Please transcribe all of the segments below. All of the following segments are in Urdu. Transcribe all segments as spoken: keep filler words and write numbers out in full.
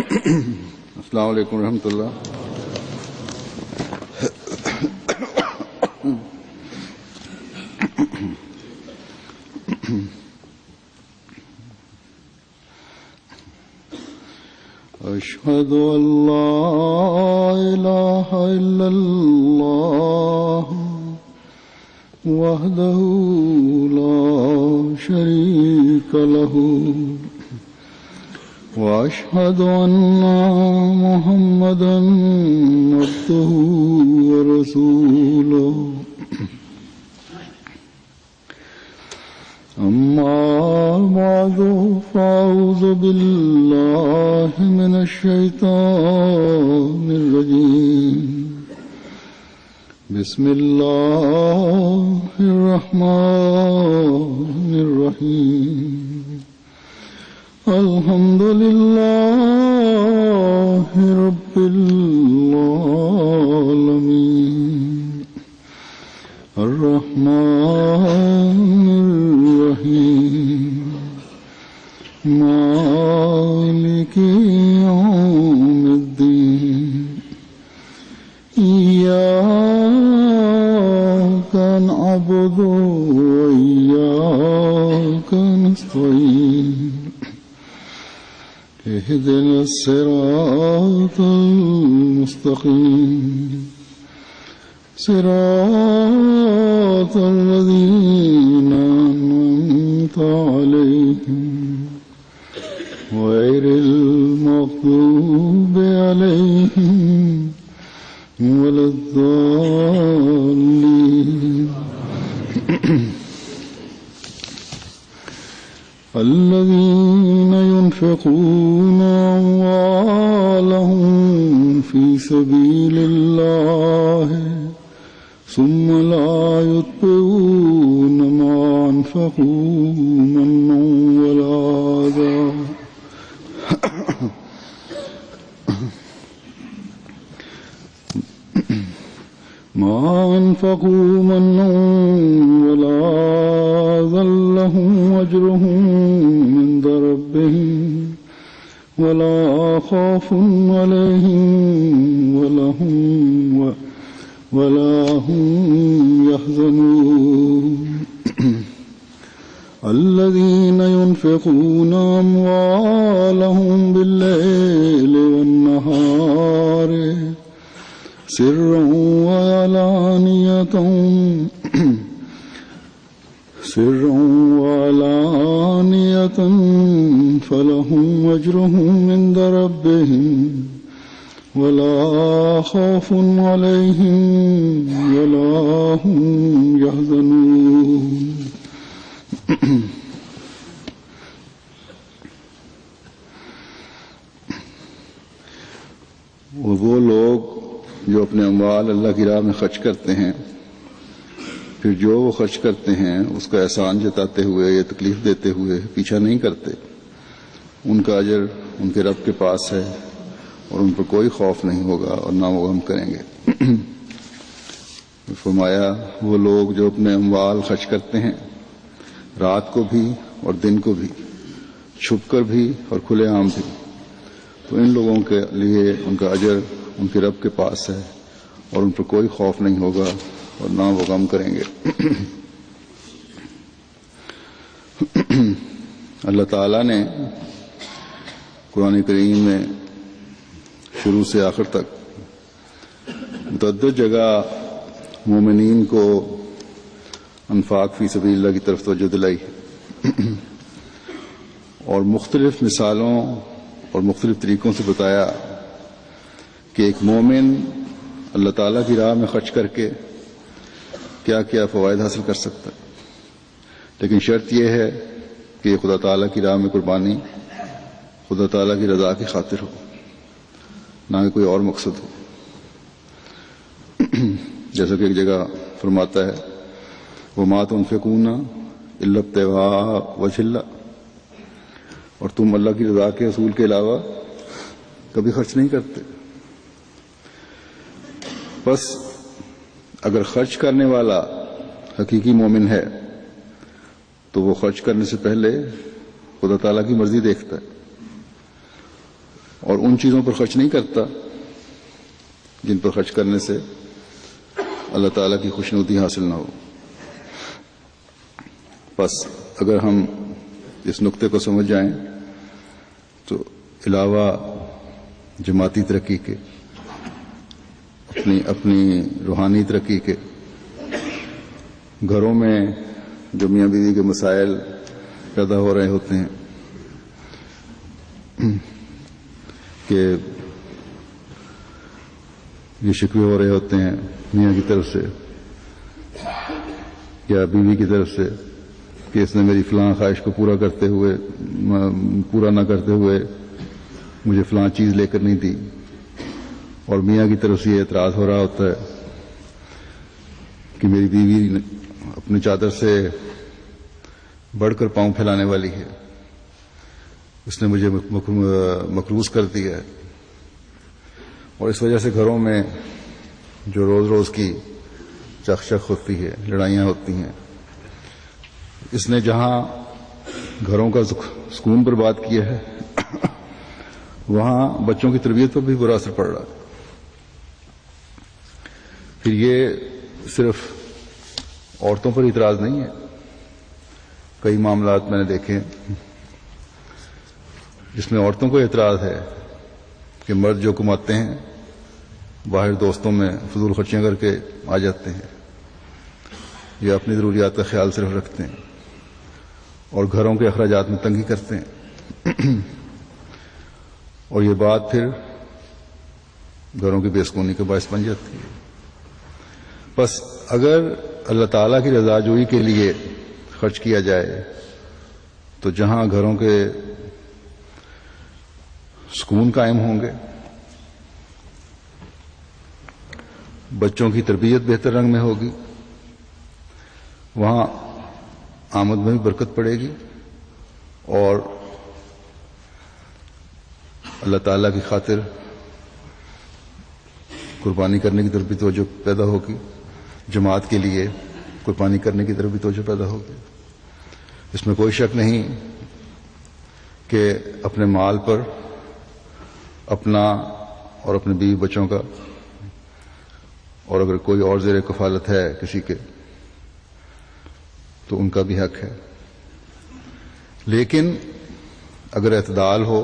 السلام علیکم ورحمۃ اللہ. اشهد ان لا اله الا الله وحده لا شريك له واشهد ان محمدا عبده ورسوله. اما بعد فاعوذ بالله من الشيطان الرجيم. بسم الله الرحمن الرحيم. الحمد لله رب العالمين الرحمن الرحيم مالك يوم الدين. إياك نعبد وإياك نستعين. اهدنا الصراط المستقيم صراط الذين أنعمت عليهم غير المغضوب عليهم ولا الضالين. الذين ينفقون أموالهم في سبيل الله ثم لا يتبعون ما أنفقوا منا ولا أذى ما أنفقوا منا ولا أذى لهم أجرهم عند ربهم ولا خوف عليهم ولا هم ولا هم يحزنون. الذين ينفقون أموالهم بالليل والنهار سرا وعلانية سرا وعلانية فلهم أجرهم عند ربهم ولا خوف عليهم ولا هم يحزنون. وہ لوگ جو اپنے اموال اللہ کی راہ میں خرچ کرتے ہیں پھر جو وہ خرچ کرتے ہیں اس کا احسان جتاتے ہوئے یا تکلیف دیتے ہوئے پیچھا نہیں کرتے، ان کا اجر ان کے رب کے پاس ہے اور ان پر کوئی خوف نہیں ہوگا اور نہ وہ غم کریں گے. فرمایا وہ لوگ جو اپنے اموال خرچ کرتے ہیں رات کو بھی اور دن کو بھی، چھپ کر بھی اور کھلے عام بھی، تو ان لوگوں کے لیے ان کا اجر ان کے رب کے پاس ہے اور ان پر کوئی خوف نہیں ہوگا اور نہ وہ غم کریں گے. اللہ تعالیٰ نے قرآن کریم میں شروع سے آخر تک متعدد جگہ مومنین کو انفاق فی سبیل اللہ کی طرف توجہ دلائی ہے اور مختلف مثالوں اور مختلف طریقوں سے بتایا کہ ایک مومن اللہ تعالیٰ کی راہ میں خرچ کر کے کیا کیا فوائد حاصل کر سکتا ہے، لیکن شرط یہ ہے کہ خدا تعالیٰ کی راہ میں قربانی خدا تعالیٰ کی رضا کی خاطر ہو، نہ کہ کوئی اور مقصد ہو. جیسا کہ ایک جگہ فرماتا ہے وَمَا تُنْفِقُونَ إِلَّا ابْتِغَاءَ وَجْهِ اللَّهِ، اور تم اللہ کی رضا کے حصول کے علاوہ کبھی خرچ نہیں کرتے. بس اگر خرچ کرنے والا حقیقی مومن ہے تو وہ خرچ کرنے سے پہلے خدا تعالیٰ کی مرضی دیکھتا ہے. اور ان چیزوں پر خرچ نہیں کرتا جن پر خرچ کرنے سے اللہ تعالیٰ کی خوشنودی حاصل نہ ہو. بس اگر ہم اس نقطے کو سمجھ جائیں تو علاوہ جماعتی ترقی کے، اپنی اپنی روحانی ترقی کے، گھروں میں جو میاں بیوی کے مسائل پیدا ہو رہے ہوتے ہیں کہ یہ شکوے ہو رہے ہوتے ہیں میاں کی طرف سے یا بیوی کی طرف سے کہ اس نے میری فلاں خواہش کو پورا کرتے ہوئے پورا نہ کرتے ہوئے مجھے فلاں چیز لے کر نہیں دی، اور میاں کی طرف سے یہ اعتراض ہو رہا ہوتا ہے کہ میری بیوی اپنی چادر سے بڑھ کر پاؤں پھیلانے والی ہے، اس نے مجھے مقروض کر دیا ہے. اور اس وجہ سے گھروں میں جو روز روز کی چخ چخ ہوتی ہے، لڑائیاں ہوتی ہیں، اس نے جہاں گھروں کا سکون برباد کیا ہے وہاں بچوں کی تربیت پر بھی برا اثر پڑ رہا ہے. پھر یہ صرف عورتوں پر اعتراض نہیں ہے، کئی معاملات میں نے دیکھے جس میں عورتوں کو اعتراض ہے کہ مرد جو کماتے ہیں باہر دوستوں میں فضول خرچیاں کر کے آ جاتے ہیں یا اپنی ضروریات کا خیال صرف رکھتے ہیں اور گھروں کے اخراجات میں تنگی کرتے ہیں، اور یہ بات پھر گھروں کی بے سکونی کا باعث بن جاتی ہے. بس اگر اللہ تعالیٰ کی رضا جوئی کے لیے خرچ کیا جائے تو جہاں گھروں کے سکون قائم ہوں گے، بچوں کی تربیت بہتر رنگ میں ہوگی، وہاں آمد میں بھی برکت پڑے گی اور اللہ تعالیٰ کی خاطر قربانی کرنے کی طرف بھی توجہ پیدا ہوگی، جماعت کے لیے قربانی کرنے کی طرف بھی توجہ پیدا ہوگی. اس میں کوئی شک نہیں کہ اپنے مال پر اپنا اور اپنے بیوی بچوں کا، اور اگر کوئی اور زیر کفالت ہے کسی کے تو ان کا بھی حق ہے، لیکن اگر اعتدال ہو،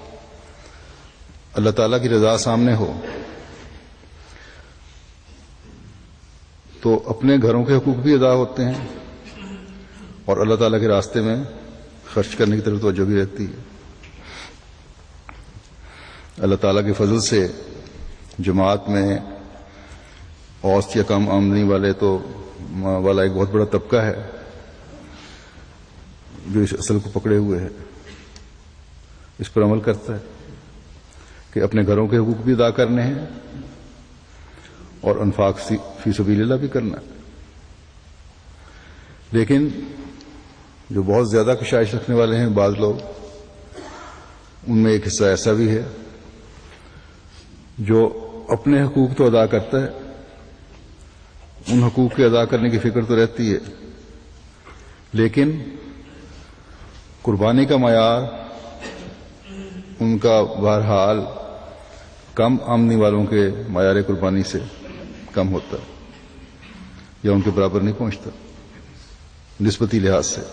اللہ تعالیٰ کی رضا سامنے ہو، تو اپنے گھروں کے حقوق بھی ادا ہوتے ہیں اور اللہ تعالیٰ کے راستے میں خرچ کرنے کی طرف توجہ بھی رہتی ہے. اللہ تعالیٰ کے فضل سے جماعت میں اوسط یا کم آمدنی والے تو والا ایک بہت بڑا طبقہ ہے جو اس اصل کو پکڑے ہوئے ہے، اس پر عمل کرتا ہے کہ اپنے گھروں کے حقوق بھی ادا کرنے ہیں اور انفاق فی سبیل اللہ بھی کرنا ہے. لیکن جو بہت زیادہ کشائش رکھنے والے ہیں بعض لوگ، ان میں ایک حصہ ایسا بھی ہے جو اپنے حقوق تو ادا کرتا ہے، ان حقوق کے ادا کرنے کی فکر تو رہتی ہے، لیکن قربانی کا معیار ان کا بہرحال کم آمدنی والوں کے معیار قربانی سے کم ہوتا ہے یا ان کے برابر نہیں پہنچتا نسبتی لحاظ سے.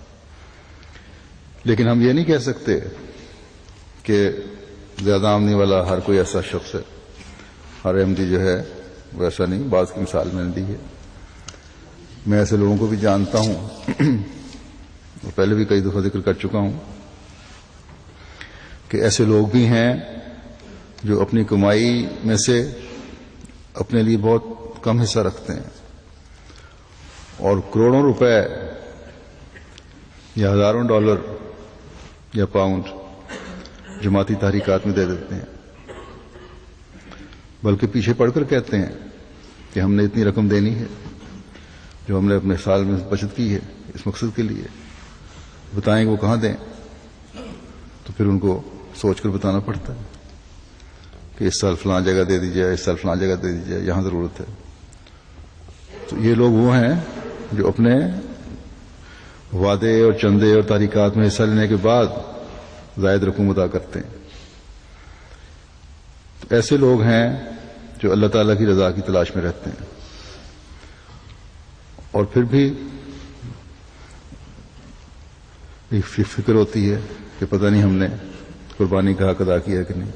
لیکن ہم یہ نہیں کہہ سکتے کہ زیادہ آمدنی والا ہر کوئی ایسا شخص ہے، ہر احمدی جو ہے ویسا نہیں. بعض کی مثال میں نے دی ہے، میں ایسے لوگوں کو بھی جانتا ہوں اور پہلے بھی کئی دفعہ ذکر کر چکا ہوں کہ ایسے لوگ بھی ہیں جو اپنی کمائی میں سے اپنے لیے بہت کم حصہ رکھتے ہیں اور کروڑوں روپے یا ہزاروں ڈالر یا پاؤنڈ جماعتی تحریکات میں دے دیتے ہیں، بلکہ پیچھے پڑ کر کہتے ہیں کہ ہم نے اتنی رقم دینی ہے جو ہم نے اپنے سال میں بچت کی ہے اس مقصد کے لیے. بتائیں کہ وہ کہاں دیں، تو پھر ان کو سوچ کر بتانا پڑتا ہے کہ اس سال فلاں جگہ دے دی جائے، اس سال فلاں جگہ دے دی جائے، یہاں ضرورت ہے. تو یہ لوگ وہ ہیں جو اپنے وعدے اور چندے اور تحریکات میں حصہ لینے کے بعد زائد رقم ادا کرتے ہیں. ایسے لوگ ہیں جو اللہ تعالیٰ کی رضا کی تلاش میں رہتے ہیں اور پھر بھی ایک فکر ہوتی ہے کہ پتہ نہیں ہم نے قربانی کا حق ادا کیا کہ نہیں.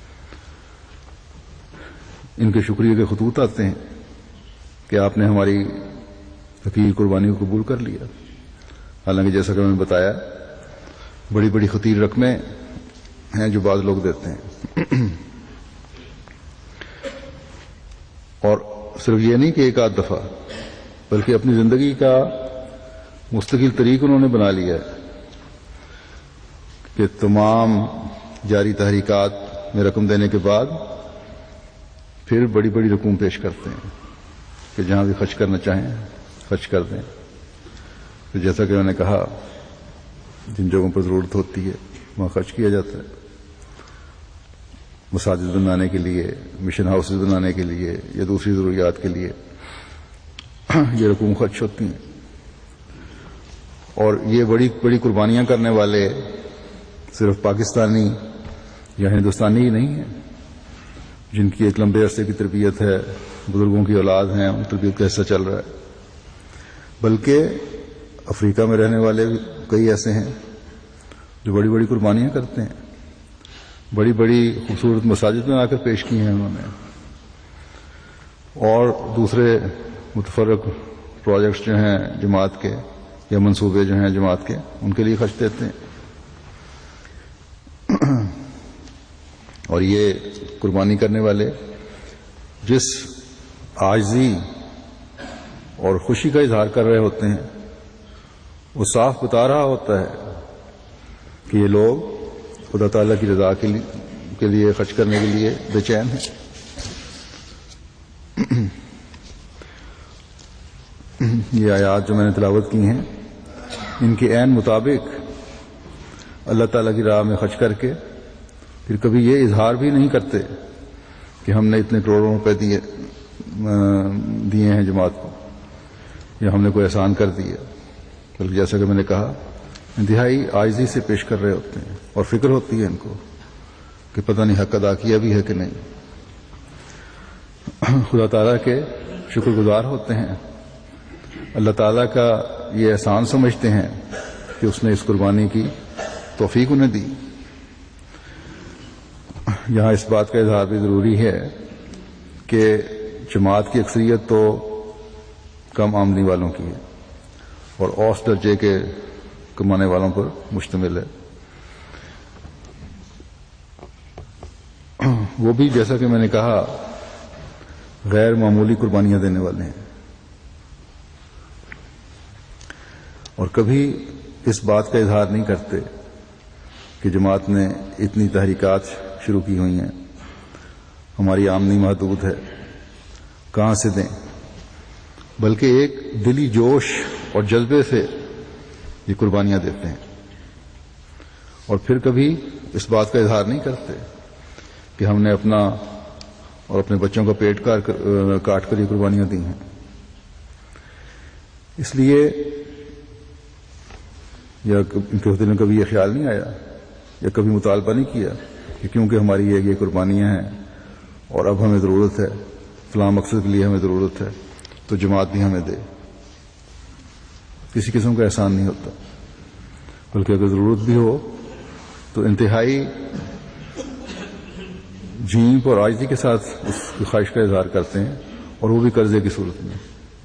ان کے شکریہ کے خطوط آتے ہیں کہ آپ نے ہماری حقیقی قربانی کو قبول کر لیا، حالانکہ جیسا کہ میں نے بتایا بڑی بڑی خطیر رقمیں ہیں جو بعض لوگ دیتے ہیں. اور صرف یہ نہیں کہ ایک آدھ دفعہ، بلکہ اپنی زندگی کا مستقل طریق انہوں نے بنا لیا ہے کہ تمام جاری تحریکات میں رقم دینے کے بعد پھر بڑی بڑی رقوم پیش کرتے ہیں کہ جہاں بھی خرچ کرنا چاہیں خرچ کر دیں. تو جیسا کہ میں نے کہا جن جگہوں پر ضرورت ہوتی ہے وہاں خرچ کیا جاتا ہے، مساجد بنانے کے لیے، مشن ہاؤسز بنانے کے لیے یا دوسری ضروریات کے لیے یہ رقوم خرچ ہوتی ہیں. اور یہ بڑی بڑی قربانیاں کرنے والے صرف پاکستانی یا ہندوستانی ہی نہیں ہیں جن کی ایک لمبے عرصے کی تربیت ہے، بزرگوں کی اولاد ہیں، ان تربیت کا حصہ چل رہا ہے، بلکہ افریقہ میں رہنے والے بھی کئی ایسے ہیں جو بڑی بڑی قربانیاں کرتے ہیں، بڑی بڑی خوبصورت مساجد میں آ کر پیش کی ہیں انہوں نے، اور دوسرے متفرق پروجیکٹس جو ہیں جماعت کے یا منصوبے جو ہیں جماعت کے ان کے لیے خرچ دیتے ہیں. اور یہ قربانی کرنے والے جس عاجزی اور خوشی کا اظہار کر رہے ہوتے ہیں وہ صاف بتا رہا ہوتا ہے کہ یہ لوگ خدا تعالیٰ کی رضا کے لیے خرچ کرنے کے لیے بے چین ہیں. یہ آیات جو میں نے تلاوت کی ہیں ان کے عین مطابق اللہ تعالیٰ کی راہ میں خرچ کر کے پھر کبھی یہ اظہار بھی نہیں کرتے کہ ہم نے اتنے کروڑوں روپے دیے دیے ہیں جماعت کو یا ہم نے کوئی احسان کر دیا، بلکہ جیسا کہ میں نے کہا انتہائی عاجزی سے پیش کر رہے ہوتے ہیں اور فکر ہوتی ہے ان کو کہ پتہ نہیں حق ادا کیا بھی ہے کہ نہیں. خدا تعالیٰ کے شکر گزار ہوتے ہیں، اللہ تعالیٰ کا یہ احسان سمجھتے ہیں کہ اس نے اس قربانی کی توفیق انہیں دی. یہاں اس بات کا اظہار بھی ضروری ہے کہ جماعت کی اکثریت تو کم آمدنی والوں کی ہے اور اوسط درجے کے کمانے والوں پر مشتمل ہے. وہ بھی جیسا کہ میں نے کہا غیر معمولی قربانیاں دینے والے ہیں اور کبھی اس بات کا اظہار نہیں کرتے کہ جماعت نے اتنی تحریکات شروع کی ہوئی ہیں، ہماری آمدنی محدود ہے، کہاں سے دیں، بلکہ ایک دلی جوش اور جذبے سے یہ قربانیاں دیتے ہیں. اور پھر کبھی اس بات کا اظہار نہیں کرتے کہ ہم نے اپنا اور اپنے بچوں کا پیٹ کاٹ کر یہ قربانیاں دی ہیں. اس لیے یا ان کے دل میں کبھی یہ خیال نہیں آیا یا کبھی مطالبہ نہیں کیا کہ کیونکہ ہماری یہ یہ قربانیاں ہیں اور اب ہمیں ضرورت ہے، فلاں مقصد کے لیے ہمیں ضرورت ہے تو جماعت بھی ہمیں دے. کسی قسم کا احسان نہیں ہوتا، بلکہ اگر ضرورت بھی ہو تو انتہائی جھیمپ اور عاجزی کے ساتھ اس کی خواہش کا اظہار کرتے ہیں، اور وہ بھی قرضے کی صورت میں.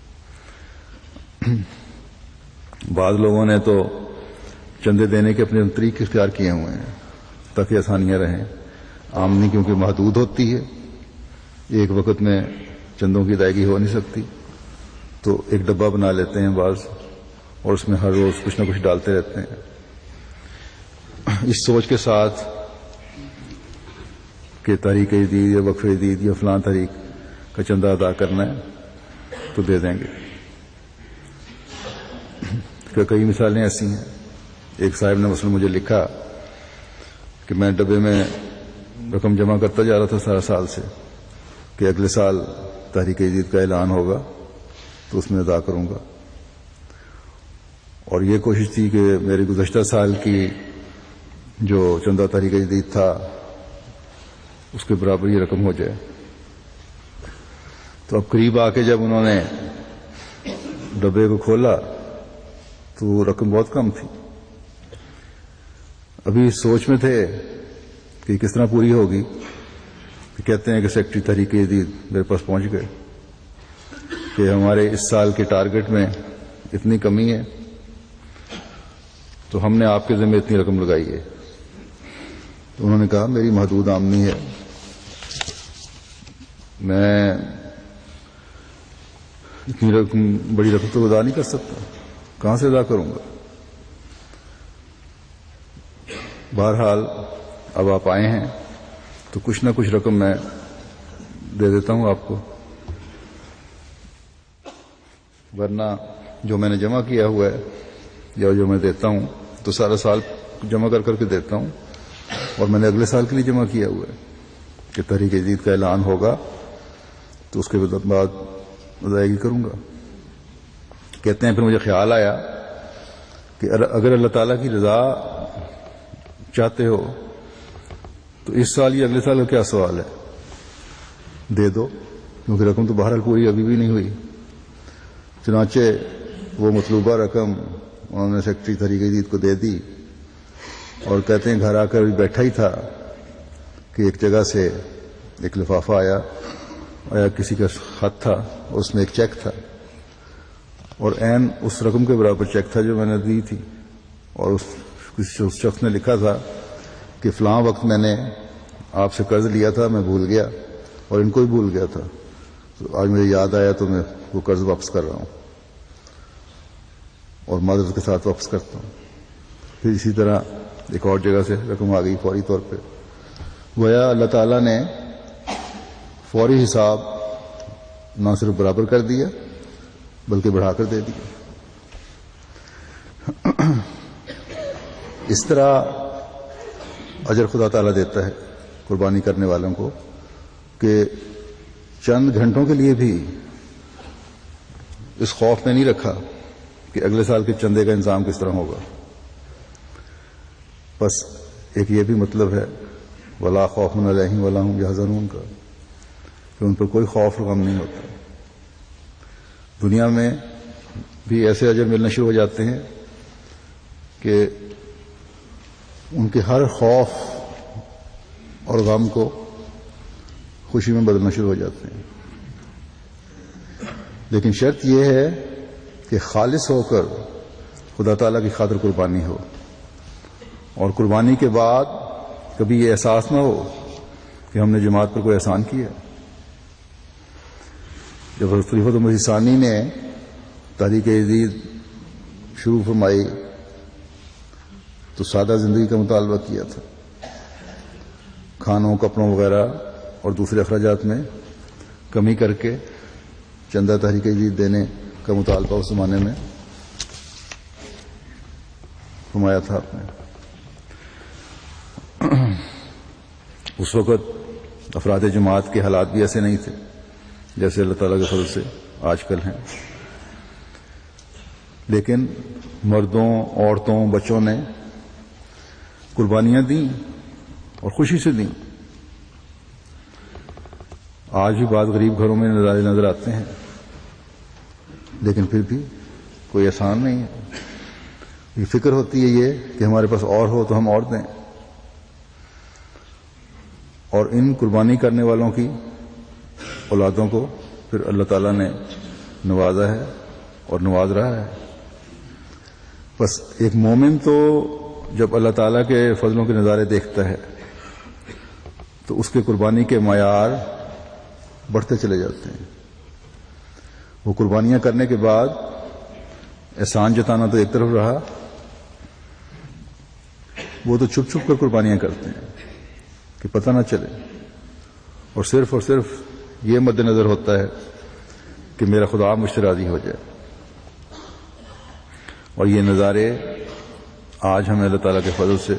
بعض لوگوں نے تو چندے دینے کے اپنے طریقے اختیار کیے ہوئے ہیں تاکہ آسانیاں رہیں. آمدنی کیونکہ محدود ہوتی ہے، ایک وقت میں چندوں کی ادائیگی ہو نہیں سکتی، تو ایک ڈبہ بنا لیتے ہیں بعض اور اس میں ہر روز کچھ نہ کچھ ڈالتے رہتے ہیں اس سوچ کے ساتھ کہ تحریک جدید یا وقف جدید یا فلاں تحریک کا چندہ ادا کرنا ہے تو دے دیں گے. کئی مثالیں ایسی ہیں. ایک صاحب نے مثلا مجھے لکھا کہ میں ڈبے میں رقم جمع کرتا جا رہا تھا سارا سال سے کہ اگلے سال تحریک جدید کا اعلان ہوگا تو اس میں ادا کروں گا، اور یہ کوشش تھی کہ میری گزشتہ سال کی جو چندہ تحریک جدید تھا اس کے برابر یہ رقم ہو جائے. تو اب قریب آ کے جب انہوں نے ڈبے کو کھولا تو وہ رقم بہت کم تھی. ابھی سوچ میں تھے کہ کس طرح پوری ہوگی. کہتے ہیں کہ سیکٹری تحریک جدید میرے پاس پہنچ گئے کہ ہمارے اس سال کے ٹارگٹ میں اتنی کمی ہے تو ہم نے آپ کے ذمہ اتنی رقم لگائی ہے. تو انہوں نے کہا میری محدود آمدنی ہے, میں اتنی رقم بڑی رقم تو ادا نہیں کر سکتا, کہاں سے ادا کروں گا. بہرحال اب آپ آئے ہیں تو کچھ نہ کچھ رقم میں دے دیتا ہوں آپ کو, ورنہ جو میں نے جمع کیا ہوا ہے یا جو میں دیتا ہوں تو سارا سال جمع کر کر کے دیتا ہوں, اور میں نے اگلے سال کے لیے جمع کیا ہوا ہے کہ تحریک جدید کا اعلان ہوگا تو اس کے بعد ادائیگی کروں گا. کہتے ہیں پھر مجھے خیال آیا کہ اگر اللہ تعالیٰ کی رضا چاہتے ہو تو اس سال یا اگلے سال کا کیا سوال ہے, دے دو, کیونکہ رقم تو بہرحال پوری ابھی بھی نہیں ہوئی. چنانچہ وہ مطلوبہ رقم انہوں نے سیکرٹری تحریک جدید کو دے دی, اور کہتے ہیں گھر آ کر بیٹھا ہی تھا کہ ایک جگہ سے ایک لفافہ آیا, آیا کسی کا خط تھا اور اس میں ایک چیک تھا, اور عین اس رقم کے برابر چیک تھا جو میں نے دی تھی, اور اس اس شخص نے لکھا تھا کہ فلاں وقت میں نے آپ سے قرض لیا تھا, میں بھول گیا اور ان کو بھی بھول گیا تھا, تو آج مجھے یاد آیا تو میں وہ قرض واپس کر رہا ہوں اور معذرت کے ساتھ واپس کرتا ہوں. پھر اسی طرح ایک اور جگہ سے رقم آ گئی فوری طور پہ. گویا اللہ تعالیٰ نے فوری حساب نہ صرف برابر کر دیا بلکہ بڑھا کر دے دیا. اس طرح اجر خدا تعالیٰ دیتا ہے قربانی کرنے والوں کو کہ چند گھنٹوں کے لیے بھی اس خوف میں نہیں رکھا کہ اگلے سال کے چندے کا انتظام کس طرح ہوگا. بس ایک یہ بھی مطلب ہے ولا خوف علیہم ولا هم یحزنون کا, کہ ان پر کوئی خوف غم نہیں ہوتا. دنیا میں بھی ایسے اجر ملنا شروع ہو جاتے ہیں کہ ان کے ہر خوف اور غم کو خوشی میں بدلنا شروع ہو جاتے ہیں. لیکن شرط یہ ہے کہ خالص ہو کر خدا تعالیٰ کی خاطر قربانی ہو, اور قربانی کے بعد کبھی یہ احساس نہ ہو کہ ہم نے جماعت پر کوئی احسان کیا. جب حضرت خلیفۃ مسیح ثانی نے تحریک جدید شروع فرمائی تو سادہ زندگی کا مطالبہ کیا تھا, کھانوں کپڑوں وغیرہ اور دوسرے اخراجات میں کمی کر کے چندہ تحریک جدید دینے کا مطالبہ اس زمانے میں فرمایا تھا آپ نے. اس وقت افراد جماعت کے حالات بھی ایسے نہیں تھے جیسے اللہ تعالیٰ کے فضل سے آج کل ہیں, لیکن مردوں عورتوں بچوں نے قربانیاں دیں اور خوشی سے دیں. آج بھی بعض غریب گھروں میں نظارے نظر آتے ہیں, لیکن پھر بھی کوئی احسان نہیں ہے. یہ فکر ہوتی ہے یہ کہ ہمارے پاس اور ہو تو ہم اور دیں, اور ان قربانی کرنے والوں کی اولادوں کو پھر اللہ تعالیٰ نے نوازا ہے اور نواز رہا ہے. بس ایک مومن تو جب اللہ تعالیٰ کے فضلوں کے نظارے دیکھتا ہے تو اس کے قربانی کے معیار بڑھتے چلے جاتے ہیں. وہ قربانیاں کرنے کے بعد احسان جتانا تو ایک طرف رہا, وہ تو چھپ چھپ کر قربانیاں کرتے ہیں کہ پتہ نہ چلے, اور صرف اور صرف یہ مد نظر ہوتا ہے کہ میرا خدا مجھ سے راضی ہو جائے. اور یہ نظارے آج ہمیں اللہ تعالیٰ کے فضل سے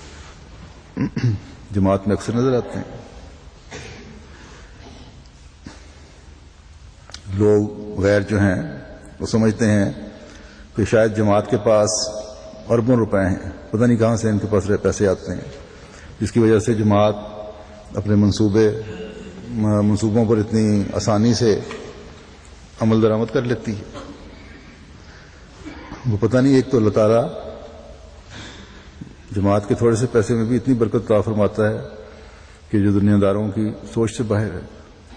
جماعت میں اکثر نظر آتے ہیں. لوگ غیر جو ہیں وہ سمجھتے ہیں کہ شاید جماعت کے پاس اربوں روپے ہیں, پتہ نہیں کہاں سے ان کے پاس پیسے آتے ہیں, جس کی وجہ سے جماعت اپنے منصوبے منصوبوں پر اتنی آسانی سے عمل درآمد کر لیتی ہے. وہ پتہ نہیں، ایک تو اللہ تعالیٰ جماعت کے تھوڑے سے پیسے میں بھی اتنی برکت عطا فرماتا ہے کہ جو دنیا داروں کی سوچ سے باہر ہے.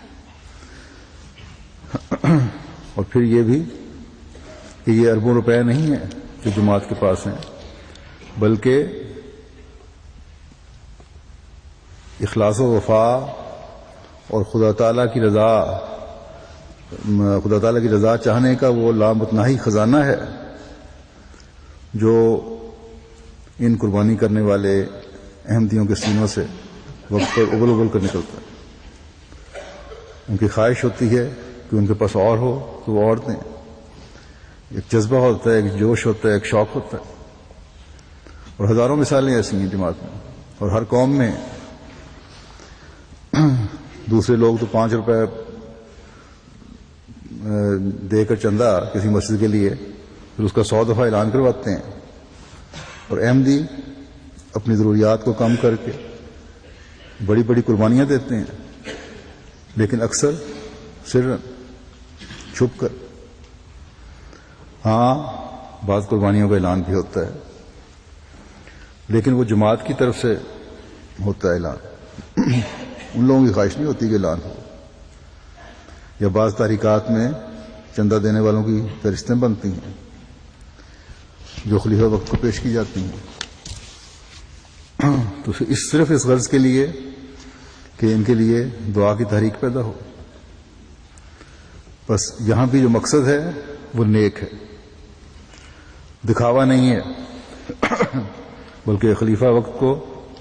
اور پھر یہ بھی کہ یہ اربوں روپے نہیں ہیں جو جماعت کے پاس ہیں، بلکہ اخلاص و وفا اور خدا تعالیٰ کی رضا خدا تعالیٰ کی رضا چاہنے کا وہ لامتناہی خزانہ ہے جو ان قربانی کرنے والے احمدیوں کے سینوں سے وقت پر ابل ابل کر نکلتا ہے. ان کی خواہش ہوتی ہے کہ ان کے پاس اور ہو تو وہ اور دیں. ایک جذبہ ہوتا ہے، ایک جوش ہوتا ہے، ایک شوق ہوتا ہے. اور ہزاروں مثالیں ایسی ہیں جماعت میں، اور ہر قوم میں. دوسرے لوگ تو پانچ روپے دے کر چندہ کسی مسجد کے لیے پھر اس کا سو دفعہ اعلان کرواتے ہیں، اور احمدی اپنی ضروریات کو کم کر کے بڑی بڑی قربانیاں دیتے ہیں، لیکن اکثر سرن چھپ کر. ہاں، بعض قربانیوں کا اعلان بھی ہوتا ہے، لیکن وہ جماعت کی طرف سے ہوتا ہے اعلان. ان لوگوں کی خواہش نہیں ہوتی کہ اعلان ہو. یا بعض تحریکات میں چندہ دینے والوں کی فہرستیں بنتی ہیں جو خلیفہ وقت کو پیش کی جاتی ہیں، تو اس صرف اس غرض کے لیے کہ ان کے لیے دعا کی تحریک پیدا ہو. بس یہاں بھی جو مقصد ہے وہ نیک ہے، دکھاوا نہیں ہے، بلکہ خلیفہ وقت کو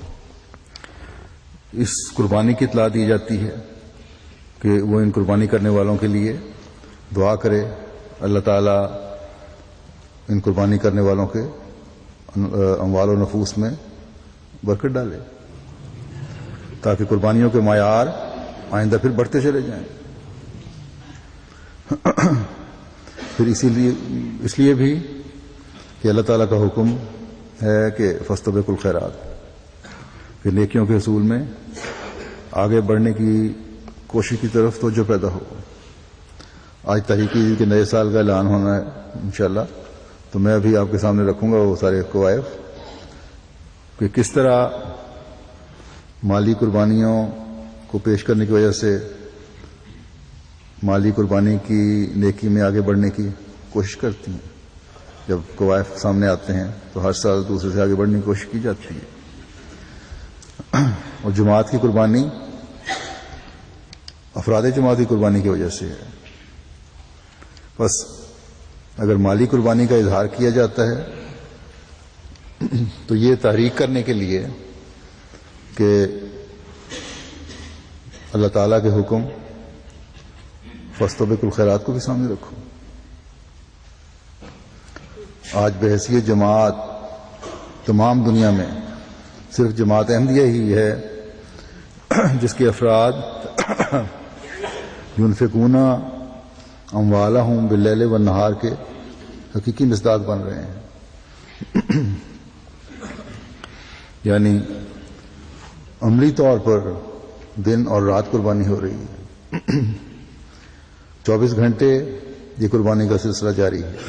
اس قربانی کی اطلاع دی جاتی ہے کہ وہ ان قربانی کرنے والوں کے لیے دعا کرے، اللہ تعالیٰ ان قربانی کرنے والوں کے اموال و نفوس میں برکت ڈالے تاکہ قربانیوں کے معیار آئندہ پھر بڑھتے چلے جائیں. پھر اسی لیے اس لیے بھی کہ اللہ تعالیٰ کا حکم ہے کہ فاستبقوا الخیرات، کہ نیکیوں کے حصول میں آگے بڑھنے کی کوشش کی طرف توجہ پیدا ہو. آج تحریک عید کے نئے سال کا اعلان ہونا ہے انشاءاللہ، تو میں ابھی آپ کے سامنے رکھوں گا وہ سارے قوائف کہ کس طرح مالی قربانیوں کو پیش کرنے کی وجہ سے مالی قربانی کی نیکی میں آگے بڑھنے کی کوشش کرتی ہیں. جب قوائف سامنے آتے ہیں تو ہر سال دوسرے سے آگے بڑھنے کی کوشش کی جاتی ہے. اور جماعت کی قربانی افراد جماعت کی قربانی کی وجہ سے ہے. بس اگر مالی قربانی کا اظہار کیا جاتا ہے تو یہ تحریک کرنے کے لیے کہ اللہ تعالیٰ کے حکم فاستبقوا الخیرات کو بھی سامنے رکھو. آج بحیثیت جماعت تمام دنیا میں صرف جماعت احمدیہ ہی ہے جس کے افراد ينفقون اموالهم باللیل والنہار کے حقیقی مصداق بن رہے ہیں. یعنی عملی طور پر دن اور رات قربانی ہو رہی ہے. چوبیس گھنٹے یہ قربانی کا سلسلہ جاری ہے.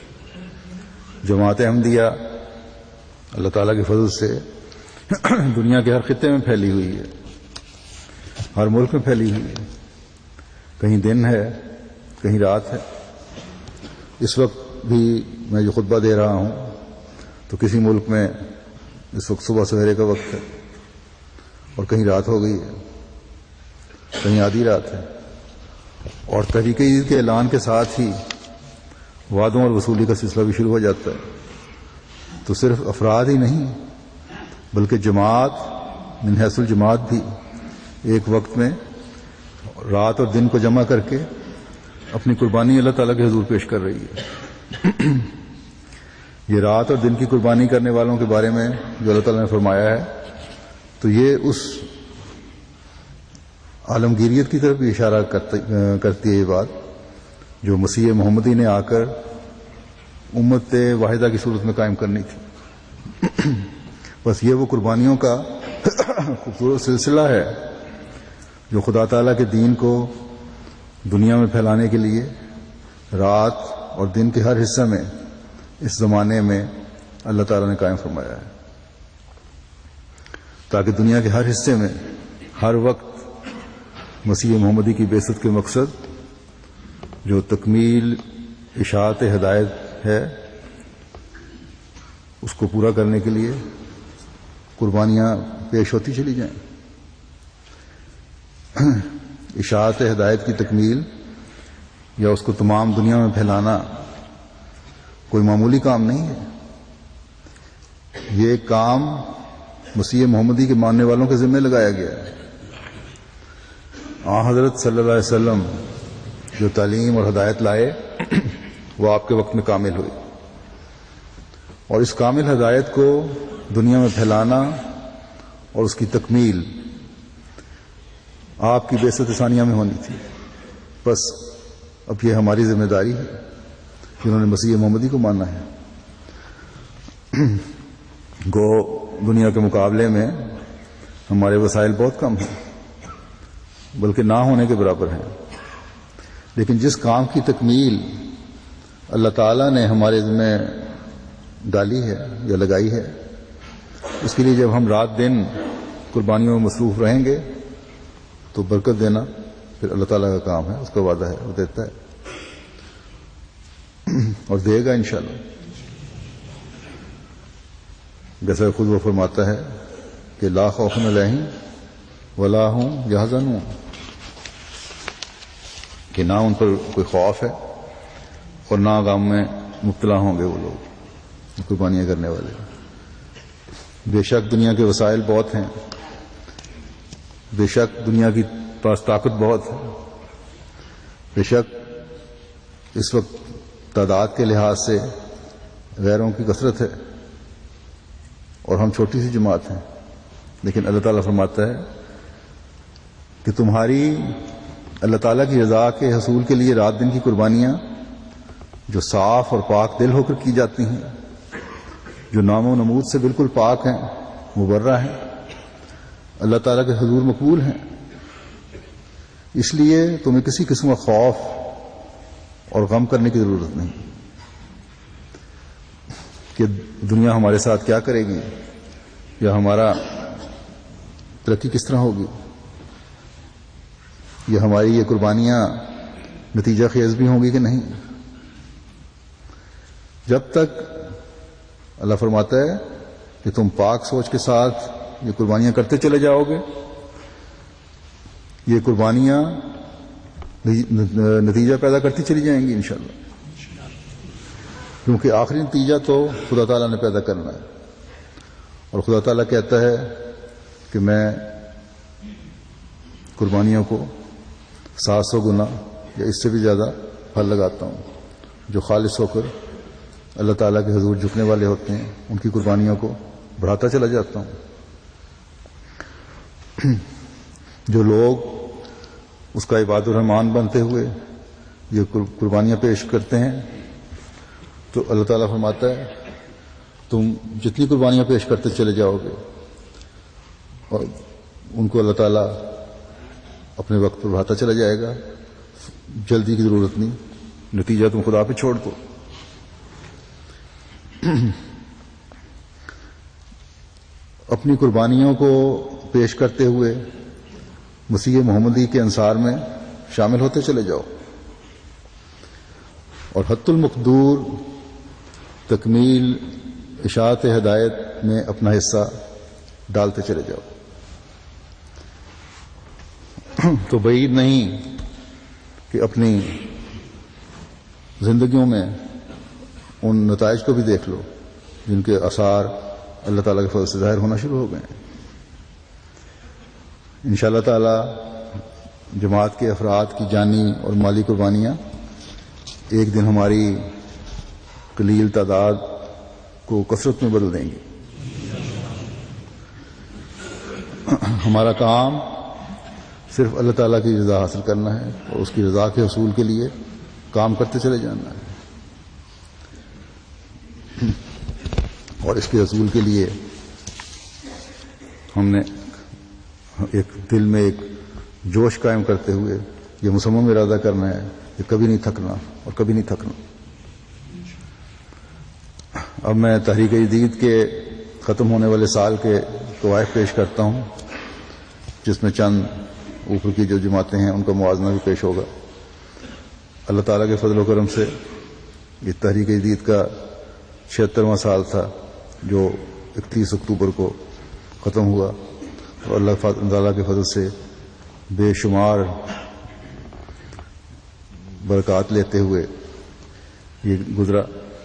جماعت احمدیہ اللہ تعالیٰ کے فضل سے دنیا کے ہر خطے میں پھیلی ہوئی ہے، ہر ملک میں پھیلی ہوئی ہے. کہیں دن ہے، کہیں رات ہے. اس وقت بھی میں جو خطبہ دے رہا ہوں تو کسی ملک میں اس وقت صبح سویرے کا وقت ہے اور کہیں رات ہو گئی ہے، کہیں آدھی رات ہے. اور تحریک عید کے اعلان کے ساتھ ہی وعدوں اور وصولی کا سلسلہ بھی شروع ہو جاتا ہے. تو صرف افراد ہی نہیں بلکہ جماعت من حیث الجماعت بھی ایک وقت میں رات اور دن کو جمع کر کے اپنی قربانی اللہ تعالیٰ کے حضور پیش کر رہی ہے. یہ رات اور دن کی قربانی کرنے والوں کے بارے میں جو اللہ تعالیٰ نے فرمایا ہے تو یہ اس عالمگیریت کی طرف بھی اشارہ کرتی ہے یہ بات جو مسیح محمدی نے آ کر امت واحدہ کی صورت میں قائم کرنی تھی. بس یہ وہ قربانیوں کا خوبصورت سلسلہ ہے جو خدا تعالیٰ کے دین کو دنیا میں پھیلانے کے لیے رات اور دن کے ہر حصے میں اس زمانے میں اللہ تعالیٰ نے قائم فرمایا ہے، تاکہ دنیا کے ہر حصے میں ہر وقت مسیح محمدی کی بعثت کے مقصد جو تکمیل اشاعت ہدایت ہے اس کو پورا کرنے کے لیے قربانیاں پیش ہوتی چلی جائیں۔ اشاعت ہدایت کی تکمیل یا اس کو تمام دنیا میں پھیلانا کوئی معمولی کام نہیں ہے، یہ کام مسیح محمدی کے ماننے والوں کے ذمہ لگایا گیا ہے۔ آن حضرت صلی اللہ علیہ وسلم جو تعلیم اور ہدایت لائے وہ آپ کے وقت میں کامل ہوئی، اور اس کامل ہدایت کو دنیا میں پھیلانا اور اس کی تکمیل آپ کی بعثت ثانیہ میں ہونی تھی۔ بس اب یہ ہماری ذمہ داری ہے جنہوں نے مسیح محمدی کو ماننا ہے۔ گو دنیا کے مقابلے میں ہمارے وسائل بہت کم ہیں، بلکہ نہ ہونے کے برابر ہیں، لیکن جس کام کی تکمیل اللہ تعالیٰ نے ہمارے ذمہ ڈالی ہے یا لگائی ہے، اس کے لیے جب ہم رات دن قربانیوں میں مصروف رہیں گے تو برکت دینا پھر اللہ تعالیٰ کا کام ہے، اس کا وعدہ ہے، وہ دیتا ہے اور دے گا انشاءاللہ۔ جیسا خود وہ فرماتا ہے کہ لا خوف علیہم ولا هم یحزنون، کہ نہ ان پر کوئی خوف ہے اور نہ غم میں مبتلا ہوں گے وہ لوگ قربانیاں کرنے والے۔ بے شک دنیا کے وسائل بہت ہیں، بے شک دنیا کی پاس طاقت بہت ہے، بے شک اس وقت تعداد کے لحاظ سے غیروں کی کثرت ہے اور ہم چھوٹی سی جماعت ہیں، لیکن اللہ تعالیٰ فرماتا ہے کہ تمہاری اللہ تعالیٰ کی رضا کے حصول کے لیے رات دن کی قربانیاں جو صاف اور پاک دل ہو کر کی جاتی ہیں، جو نام و نمود سے بالکل پاک ہیں، مبرہ ہیں، اللہ تعالیٰ کے حضور مقبول ہیں۔ اس لیے تمہیں کسی قسم کا خوف اور غم کرنے کی ضرورت نہیں کہ دنیا ہمارے ساتھ کیا کرے گی یا ہمارا ترقی کس طرح ہوگی، یا ہماری یہ قربانیاں نتیجہ خیز بھی ہوں گی کہ نہیں۔ جب تک اللہ فرماتا ہے کہ تم پاک سوچ کے ساتھ یہ قربانیاں کرتے چلے جاؤ گے، یہ قربانیاں نتیجہ پیدا کرتی چلی جائیں گی انشاءاللہ، کیونکہ آخری نتیجہ تو خدا تعالیٰ نے پیدا کرنا ہے، اور خدا تعالیٰ کہتا ہے کہ میں قربانیوں کو سات سو گنا یا اس سے بھی زیادہ پھل لگاتا ہوں، جو خالص ہو کر اللہ تعالیٰ کے حضور جھکنے والے ہوتے ہیں، ان کی قربانیوں کو بڑھاتا چلا جاتا ہوں۔ جو لوگ اس کا عباد الرحمان بنتے ہوئے یہ قربانیاں پیش کرتے ہیں تو اللہ تعالیٰ فرماتا ہے تم جتنی قربانیاں پیش کرتے چلے جاؤ گے اور ان کو اللہ تعالیٰ اپنے وقت پر بڑھاتا چلا جائے گا، جلدی کی ضرورت نہیں، نتیجہ تم خدا پہ چھوڑ دو۔ اپنی قربانیوں کو پیش کرتے ہوئے مسیح محمدی کے انصار میں شامل ہوتے چلے جاؤ اور حت المقدور تکمیل اشاعت ہدایت میں اپنا حصہ ڈالتے چلے جاؤ۔ تو بعید نہیں کہ اپنی زندگیوں میں ان نتائج کو بھی دیکھ لو جن کے آثار اللہ تعالیٰ کے فضل سے ظاہر ہونا شروع ہو گئے ہیں۔ انشاءاللہ تعالی جماعت کے افراد کی جانی اور مالی قربانیاں ایک دن ہماری قلیل تعداد کو کثرت میں بدل دیں گی۔ ہمارا کام صرف اللہ تعالیٰ کی رضا حاصل کرنا ہے اور اس کی رضا کے حصول کے لیے کام کرتے چلے جانا ہے، اور اس کے حصول کے لیے ہم نے ایک دل میں ایک جوش قائم کرتے ہوئے یہ مصمم ارادہ کرنا ہے کہ کبھی نہیں تھکنا اور کبھی نہیں تھکنا۔ اب میں تحریک جدید کے ختم ہونے والے سال کے طوائف پیش کرتا ہوں، جس میں چند اوپر کی جو جماعتیں ہیں ان کا موازنہ بھی پیش ہوگا۔ اللہ تعالیٰ کے فضل و کرم سے یہ تحریک جدید کا چھہترواں سال تھا جو اکتیس اکتوبر کو ختم ہوا، اور اللہ تعالیٰ کے فضل سے بے شمار برکات لیتے ہوئے یہ گزرا،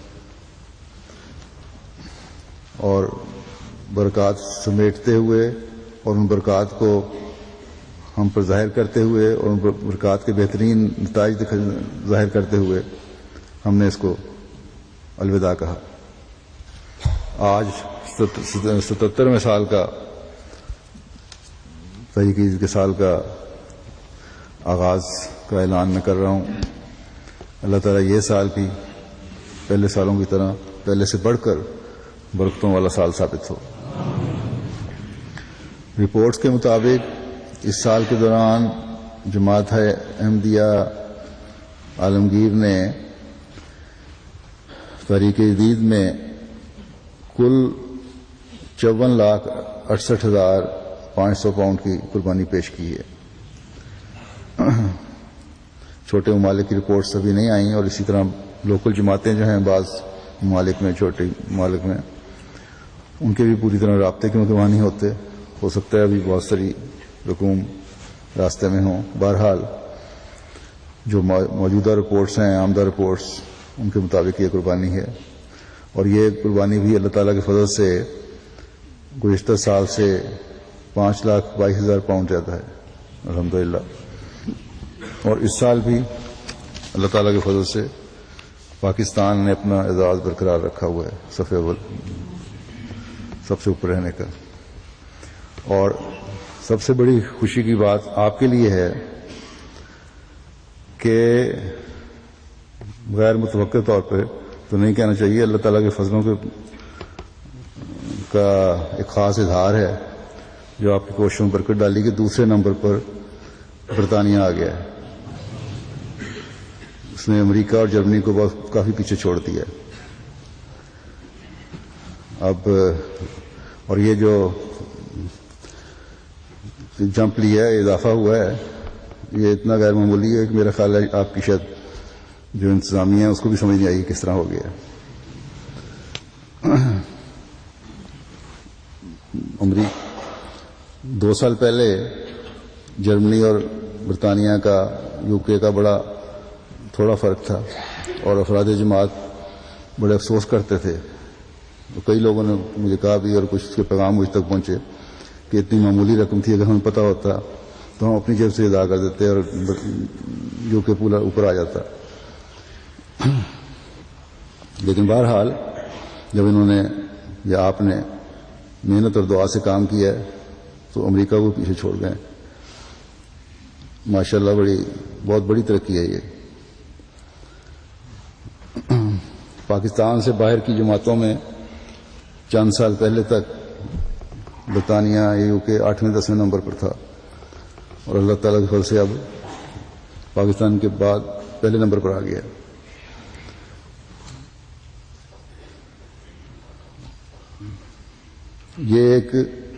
اور برکات سمیٹتے ہوئے اور ان برکات کو ہم پر ظاہر کرتے ہوئے اور ان برکات کے بہترین نتائج ظاہر کرتے ہوئے ہم نے اس کو الوداع کہا۔ آج ستترویں سال کا تحریک جدید کے سال کا آغاز کا اعلان میں کر رہا ہوں۔ اللہ تعالیٰ یہ سال بھی پہلے سالوں کی طرح پہلے سے بڑھ کر برکتوں والا سال ثابت ہو۔ رپورٹس کے مطابق اس سال کے دوران جماعت احمدیہ عالمگیر نے تحریک جدید میں کل چون لاکھ اڑسٹھ ہزار پانچ سو پاؤنڈ کی قربانی پیش کی ہے۔ چھوٹے ممالک کی رپورٹس ابھی نہیں آئیں، اور اسی طرح لوکل جماعتیں جو ہیں بعض ممالک میں، چھوٹے ممالک میں، ان کے بھی پوری طرح رابطے کیونکہ وہاں نہیں ہوتے، ہو سکتا ہے ابھی بہت ساری رقوم راستے میں ہوں۔ بہرحال جو موجودہ رپورٹس ہیں، آمدہ رپورٹس، ان کے مطابق یہ قربانی ہے، اور یہ قربانی بھی اللہ تعالیٰ کے فضل سے گزشتہ سال سے پانچ لاکھ بائیس ہزار پاؤنڈ زیادہ ہے الحمدللہ۔ اور اس سال بھی اللہ تعالیٰ کے فضل سے پاکستان نے اپنا اعزاز برقرار رکھا ہوا ہے، صف اول سب سے اوپر رہنے کا۔ اور سب سے بڑی خوشی کی بات آپ کے لیے ہے کہ غیر متوقع طور پہ تو نہیں کہنا چاہیے، اللہ تعالیٰ کے فضلوں کے کا ایک خاص اظہار ہے جو آپ کی کوششوں میں برکت ڈالی کہ دوسرے نمبر پر برطانیہ آ گیا ہے۔ اس نے امریکہ اور جرمنی کو بہت کافی پیچھے چھوڑ دیا ہے۔ اب اور یہ جو جمپ لیا ہے، اضافہ ہوا ہے، یہ اتنا غیر معمولی ہے کہ میرا خیال ہے آپ کی شاید جو انتظامیہ ہے اس کو بھی سمجھ نہیں آئی کس طرح ہو گیا۔ امریکہ دو سال پہلے جرمنی اور برطانیہ کا، یو کے کا بڑا تھوڑا فرق تھا، اور افراد جماعت بڑے افسوس کرتے تھے۔ کئی لوگوں نے مجھے کہا بھی، اور کچھ اس کے پیغام مجھ تک پہنچے کہ اتنی معمولی رقم تھی، اگر ہمیں پتہ ہوتا تو ہم اپنی جیب سے ادا کر دیتے اور یو کے پورا اوپر آ جاتا۔ لیکن بہرحال جب انہوں نے یا آپ نے محنت اور دعا سے کام کیا ہے تو امریکہ کو پیچھے چھوڑ گئے۔ ماشاءاللہ بڑی بہت بڑی ترقی ہے یہ۔ پاکستان سے باہر کی جماعتوں میں چند سال پہلے تک برطانیہ یو کے آٹھویں دسویں نمبر پر تھا، اور اللہ تعالیٰ کے فضل سے اب پاکستان کے بعد پہلے نمبر پر آ گیا۔ یہ ایک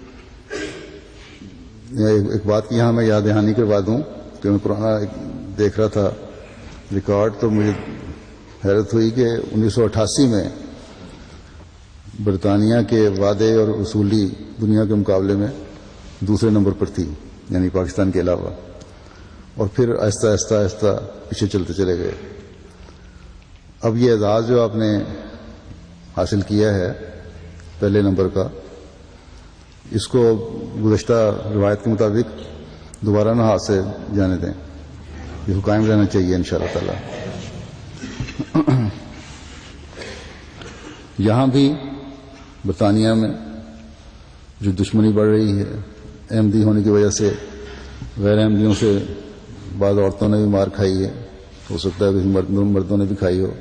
ایک بات کی یہاں میں یاد دہانی کروا دوں کہ میں پرانا دیکھ رہا تھا ریکارڈ، تو مجھے حیرت ہوئی کہ انیس سو اٹھاسی میں برطانیہ کے وعدے اور اصولی دنیا کے مقابلے میں دوسرے نمبر پر تھی، یعنی پاکستان کے علاوہ، اور پھر آہستہ آہستہ آہستہ پیچھے چلتے چلے گئے۔ اب یہ اعزاز جو آپ نے حاصل کیا ہے پہلے نمبر کا، اس کو گزشتہ روایت کے مطابق دوبارہ نہ ہاتھ سے جانے دیں، اس کو قائم رہنا چاہیے انشاءاللہ تعالی۔ یہاں بھی برطانیہ میں جو دشمنی بڑھ رہی ہے احمدی ہونے کی وجہ سے، غیر احمدیوں سے بعض عورتوں نے بھی مار کھائی ہے، ہو سکتا ہے کسی مردوں نے بھی کھائی ہو،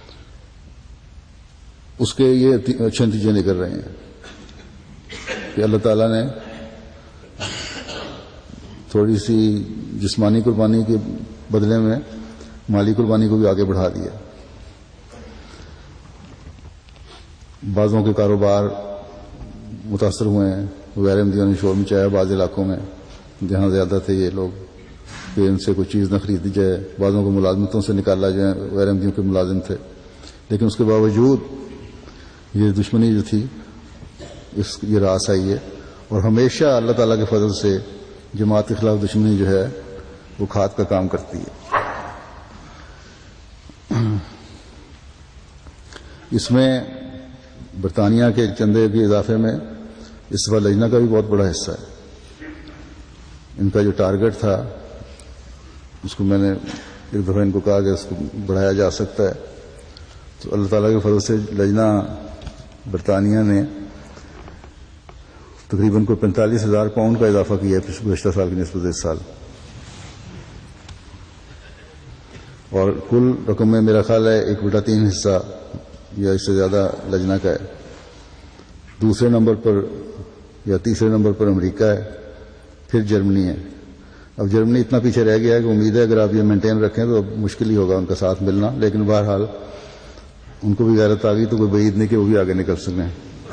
اس کے یہ اچھے نتیجے نکل رہے ہیں کہ اللہ تعالیٰ نے تھوڑی سی جسمانی قربانی کے بدلے میں مالی قربانی کو بھی آگے بڑھا دیا. بعضوں کے کاروبار متاثر ہوئے ہیں، غیر احمدیوں نے شور مچایا بعض علاقوں میں جہاں زیادہ تھے یہ لوگ کہ ان سے کوئی چیز نہ خریدی جائے، بعضوں کو ملازمتوں سے نکالا جائے، غیر احمدیوں کے ملازم تھے. لیکن اس کے باوجود یہ دشمنی جو تھی اس یہ راس آئی ہے، اور ہمیشہ اللہ تعالیٰ کے فضل سے جماعت کے خلاف دشمنی جو ہے وہ کھاد کا کام کرتی ہے. اس میں برطانیہ کے چندے کے اضافے میں اس دفعہ لجنہ کا بھی بہت بڑا حصہ ہے. ان کا جو ٹارگٹ تھا اس کو میں نے ایک دفعہ ان کو کہا کہ اس کو بڑھایا جا سکتا ہے، تو اللہ تعالیٰ کے فضل سے لجنہ برطانیہ نے تقریباً کوئی پینتالیس ہزار پاؤنڈ کا اضافہ کیا ہے گزشتہ سال کی نسبت اس سال، اور کل رقم میں میرا خیال ہے ایک بٹا تین حصہ یا اس سے زیادہ لجنہ کا ہے. دوسرے نمبر پر یا تیسرے نمبر پر امریکہ ہے، پھر جرمنی ہے. اب جرمنی اتنا پیچھے رہ گیا ہے کہ امید ہے اگر آپ یہ مینٹین رکھیں تو مشکل ہی ہوگا ان کا ساتھ ملنا، لیکن بہرحال ان کو بھی غیرت آ گئی تو کوئی بعید نہیں کہ وہ بھی آگے نکل سکیں.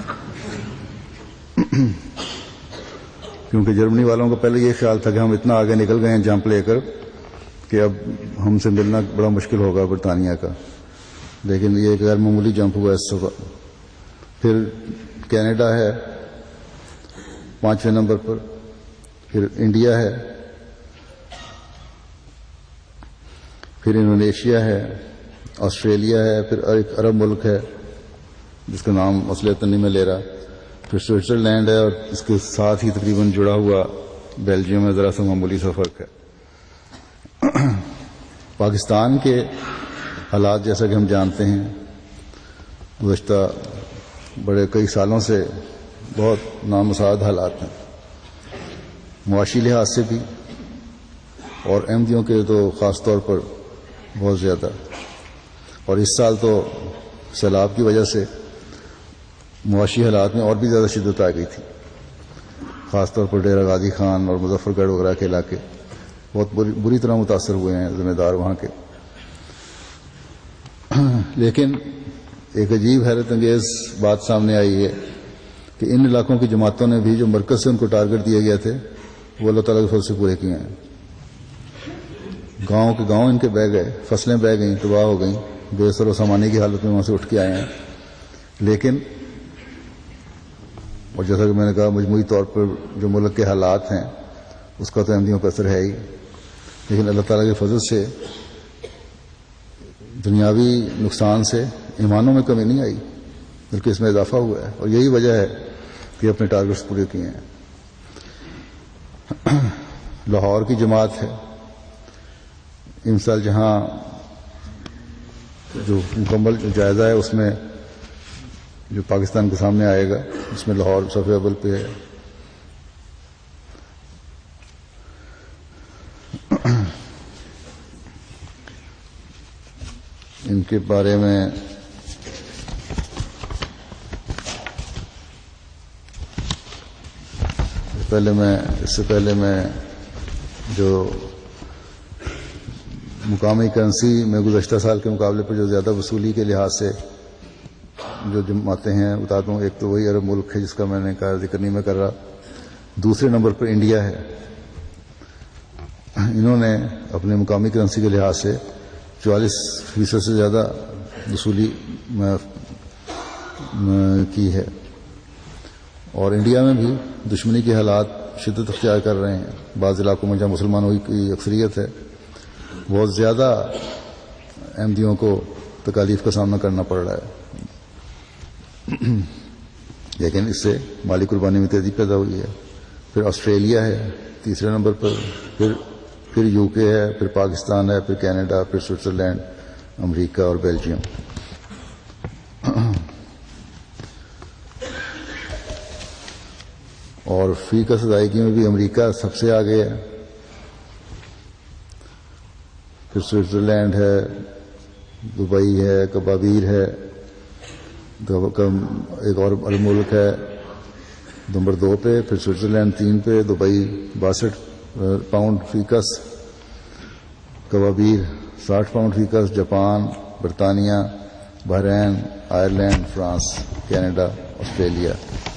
کیونکہ جرمنی والوں کو پہلے یہ خیال تھا کہ ہم اتنا آگے نکل گئے ہیں جمپ لے کر کہ اب ہم سے ملنا بڑا مشکل ہوگا برطانیہ کا، لیکن یہ ایک غیر معمولی جمپ ہوا اس دفعہ. پھر کینیڈا ہے پانچویں نمبر پر، پھر انڈیا ہے، پھر انڈونیشیا ہے، آسٹریلیا ہے، پھر ایک عرب ملک ہے جس کا نام اصلیت نہیں میں لے رہا، پھر سوئٹزرلینڈ ہے، اور اس کے ساتھ ہی تقریباً جڑا ہوا بیلجیم میں ذرا سا معمولی سا فرق ہے. پاکستان کے حالات جیسا کہ ہم جانتے ہیں گزشتہ بڑے کئی سالوں سے بہت نامساعد حالات ہیں، معاشی لحاظ سے بھی اور احمدیوں کے تو خاص طور پر بہت زیادہ. اور اس سال تو سیلاب کی وجہ سے معاشی حالات میں اور بھی زیادہ شدت آ گئی تھی، خاص طور پر ڈیرہ غازی خان اور مظفر گڑھ وغیرہ کے علاقے بہت بری, بری طرح متاثر ہوئے ہیں ذمہ دار وہاں کے. لیکن ایک عجیب حیرت انگیز بات سامنے آئی ہے کہ ان علاقوں کی جماعتوں نے بھی جو مرکز سے ان کو ٹارگٹ دیے گئے تھے وہ اللہ تعالیٰ کے فضل سے پورے کیے ہیں. گاؤں کے گاؤں ان کے بہ گئے، فصلیں بہ گئیں، تباہ ہو گئیں، بے سر و سامانی کی حالت میں وہاں سے اٹھ کے آئے ہیں. لیکن اور جیسا کہ میں نے کہا مجموعی طور پر جو ملک کے حالات ہیں اس کا تو احمدیوں کا اثر ہے ہی، لیکن اللہ تعالیٰ کے فضل سے دنیاوی نقصان سے ایمانوں میں کمی نہیں آئی بلکہ اس میں اضافہ ہوا ہے، اور یہی وجہ ہے کہ اپنے ٹارگٹس پورے کیے ہیں. لاہور کی جماعت ہے ان سال جہاں جو مکمل جائزہ ہے اس میں جو پاکستان کے سامنے آئے گا اس میں لاہور صفحہ اول پہ ہے. ان کے بارے میں پہلے میں اس سے پہلے میں جو مقامی کرنسی میں گزشتہ سال کے مقابلے پر جو زیادہ وصولی کے لحاظ سے جو جماعتیں ہیں بتاتا ہوں. ایک تو وہی عرب ملک ہے جس کا میں نے کہا ذکر نہیں میں کر رہا، دوسرے نمبر پر انڈیا ہے. انہوں نے اپنے مقامی کرنسی کے لحاظ سے چوالیس فیصد سے زیادہ وصولی کی ہے، اور انڈیا میں بھی دشمنی کے حالات شدت اختیار کر رہے ہیں. بعض علاقوں میں جہاں مسلمانوں کی اکثریت ہے بہت زیادہ احمدیوں کو تکالیف کا سامنا کرنا پڑ رہا ہے، لیکن اس سے مالی قربانی میں تیزی پیدا ہوئی ہے. پھر آسٹریلیا ہے تیسرے نمبر پر، پھر پھر یو کے ہے، پھر پاکستان ہے، پھر کینیڈا، پھر سوئٹزرلینڈ، امریکہ اور بیلجیم. اور فی کا ادائیگی میں بھی امریکہ سب سے آگے ہے، پھر سوئٹزرلینڈ ہے، دبئی ہے، کبابیر ہے، ایک اور ملک ہے نمبر دو پہ، پھر سوئٹزرلینڈ تین پہ، دبئی باسٹھ پاؤنڈ فیکس، کوابیر ساٹھ پاؤنڈ فیکس، جاپان، برطانیہ، Bahrain, Ireland, France, Canada, Australia.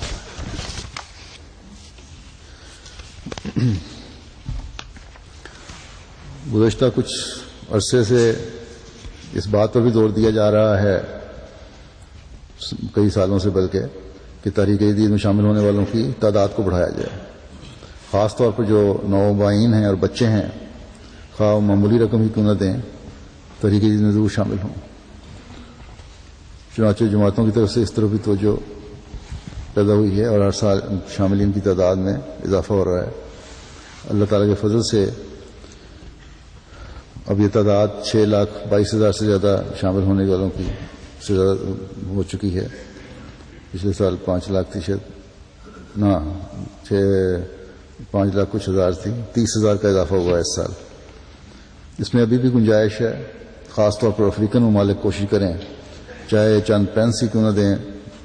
گزشتہ کچھ عرصے سے اس بات پر بھی زور دیا جا رہا ہے، کئی سالوں سے بلکہ، کہ تحریک جدید میں شامل ہونے والوں کی تعداد کو بڑھایا جائے، خاص طور پر جو نوآبائین ہیں اور بچے ہیں، خواہ معمولی رقم ہی کیوں نہ دیں، تحریک جدید میں ضرور شامل ہوں۔ چنانچہ جماعتوں کی طرف سے اس طرح بھی توجہ پیدا ہوئی ہے اور ہر سال شاملین کی تعداد میں اضافہ ہو رہا ہے۔ اللہ تعالیٰ کے فضل سے اب یہ تعداد چھ لاکھ بائیس ہزار سے زیادہ شامل ہونے والوں کی سے زیادہ ہو چکی ہے۔ پچھلے سال پانچ لاکھ تھی شاید، نہ چھ پانچ لاکھ کچھ ہزار تھی، تیس ہزار کا اضافہ ہوا ہے اس سال۔ اس میں ابھی بھی گنجائش ہے، خاص طور پر افریقن ممالک کوشش کریں، چاہے چند پینس ہی کیوں نہ دیں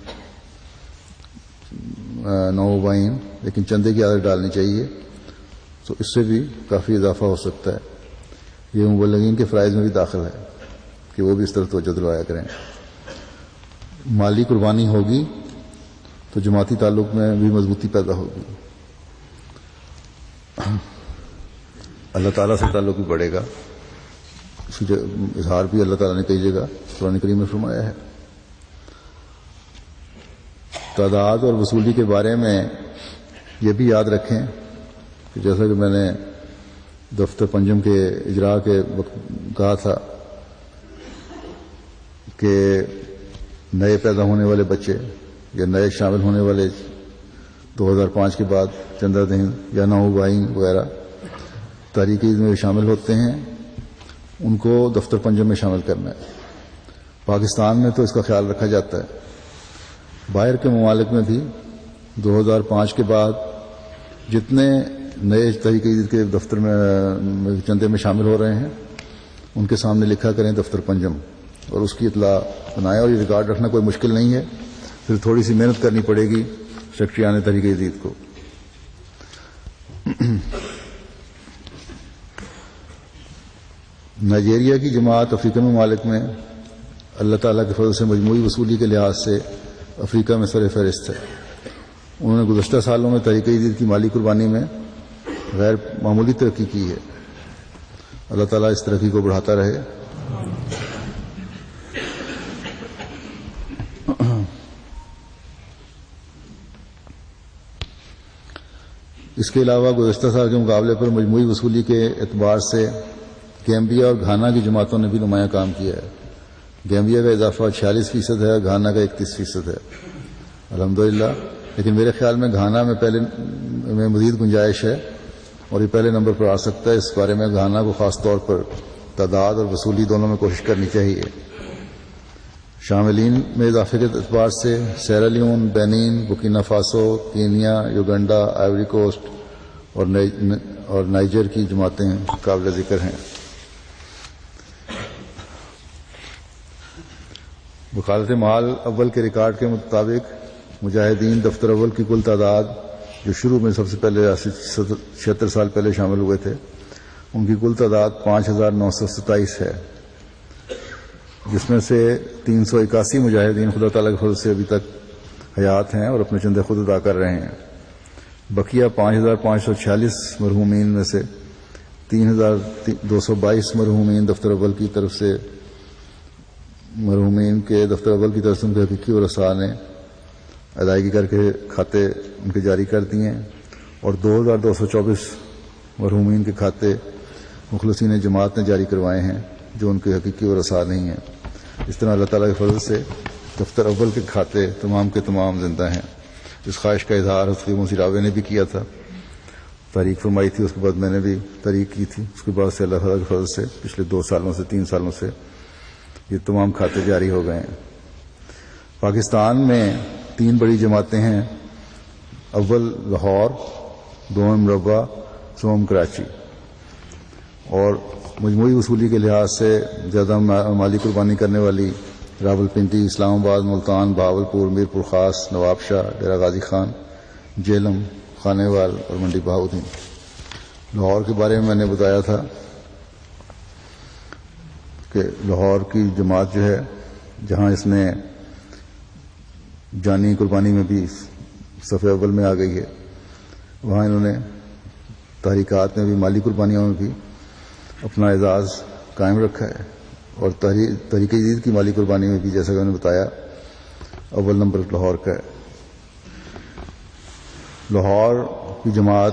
نوآبائین، لیکن چندے کی عادت ڈالنی چاہیے، تو اس سے بھی کافی اضافہ ہو سکتا ہے۔ یہ مبلغین کے فرائض میں بھی داخل ہے کہ وہ بھی اس طرح توجہ دلوایا کریں۔ مالی قربانی ہوگی تو جماعتی تعلق میں بھی مضبوطی پیدا ہوگی، اللہ تعالیٰ سے تعلق بھی بڑھے گا، اس کی اظہار بھی اللہ تعالیٰ نے کئی جگہ قرآن کریم میں فرمایا ہے۔ تعداد اور وصولی کے بارے میں یہ بھی یاد رکھیں کہ جیسا کہ میں نے دفتر پنجم کے اجراء کے وقت کہا تھا کہ نئے پیدا ہونے والے بچے یا نئے شامل ہونے والے دو ہزار پانچ کے بعد چندہ دہن یا نوآبائین وغیرہ تحریک جدید میں شامل ہوتے ہیں، ان کو دفتر پنجم میں شامل کرنا ہے۔ پاکستان میں تو اس کا خیال رکھا جاتا ہے، باہر کے ممالک میں بھی دو ہزار پانچ کے بعد جتنے نئے تحریک جدید کے دفتر میں چندے میں شامل ہو رہے ہیں ان کے سامنے لکھا کریں دفتر پنجم، اور اس کی اطلاع بنائیں، اور یہ ریکارڈ رکھنا کوئی مشکل نہیں ہے، پھر تھوڑی سی محنت کرنی پڑے گی سیکرٹریان تحریک جدید کو۔ نائجیریا کی جماعت افریقی ممالک میں اللہ تعالیٰ کے فضل سے مجموعی وصولی کے لحاظ سے افریقہ میں سر فہرست ہے۔ انہوں نے گزشتہ سالوں میں تحریک جدید کی مالی قربانی میں غیر معمولی ترقی کی ہے، اللہ تعالیٰ اس ترقی کو بڑھاتا رہے۔ اس کے علاوہ گزشتہ سال کے مقابلے پر مجموعی وصولی کے اعتبار سے گیمبیا اور گھانا کی جماعتوں نے بھی نمایاں کام کیا ہے۔ گیمبیا کا اضافہ چھیالیس فیصد ہے، گھانا کا اکتیس فیصد ہے، الحمدللہ۔ لیکن میرے خیال میں گھانا میں پہلے میں مزید گنجائش ہے اور یہ پہلے نمبر پر آ سکتا ہے۔ اس بارے میں گھانا کو خاص طور پر تعداد اور وصولی دونوں میں کوشش کرنی چاہیے۔ شاملین میں اضافے کے اعتبار سے Sierra Leone, Benin, Burkina Faso, Kenya, Uganda, Ivory Coast اور اور نائجر کی جماعتیں قابل ذکر ہیں۔ وکالت مال اول کے ریکارڈ کے مطابق مجاہدین دفتر اول کی کل تعداد جو شروع میں سب سے پہلے چھہتر سال پہلے شامل ہوئے تھے، ان کی کل تعداد پانچ ہزار نو سو ستائیس ہے، جس میں سے تین سو اکاسی مجاہدین خدا تعالیٰ کے فضل سے ابھی تک حیات ہیں اور اپنے چندے خود ادا کر رہے ہیں۔ بقیہ پانچ ہزار پانچ سو چھیالیس مرحومین میں سے تین ہزار دو سو بائیس مرحومین دفتر اول کی طرف سے مرحومین کے دفتر اول کی طرف سے ان کے حقیقی ورثاء نے ادائیگی کر کے کھاتے ان کے جاری کر دیے ہیں، اور دو ہزار دو سو چوبیس مرحومین کے کھاتے مخلصین جماعت نے جاری کروائے ہیں جو ان کے حقیقی ورثاء نہیں ہیں۔ اس طرح اللہ تعالیٰ کے فضل سے دفتر اول کے کھاتے تمام کے تمام زندہ ہیں۔ اس خواہش کا اظہار حضرت موسی راوے نے بھی کیا تھا، تحریک فرمائی تھی، اس کے بعد میں نے بھی تحریک کی تھی، اس کے بعد سے اللہ تعالیٰ کے فضل سے پچھلے دو سالوں سے تین سالوں سے یہ تمام کھاتے جاری ہو گئے ہیں۔ پاکستان میں تین بڑی جماعتیں ہیں، اول لاہور، دوم مربع، سوم کراچی، اور مجموعی وصولی کے لحاظ سے زیادہ مالی قربانی کرنے والی راولپنڈی، اسلام آباد، ملتان، بہاولپور، میرپور خاص، نواب شاہ، ڈیرہ غازی خان، جیلم، خانے وال اور منڈی بہاؤدین۔ لاہور کے بارے میں میں نے بتایا تھا کہ لاہور کی جماعت جو ہے، جہاں اس نے جانی قربانی میں بھی صف اول میں آ گئی ہے، وہاں انہوں نے تحریکات میں بھی، مالی قربانیوں میں بھی اپنا اعزاز قائم رکھا ہے، اور تحریک جدید کی مالی قربانی میں بھی، جیسا کہ میں نے بتایا، اول نمبر لاہور کا ہے۔ لاہور کی جماعت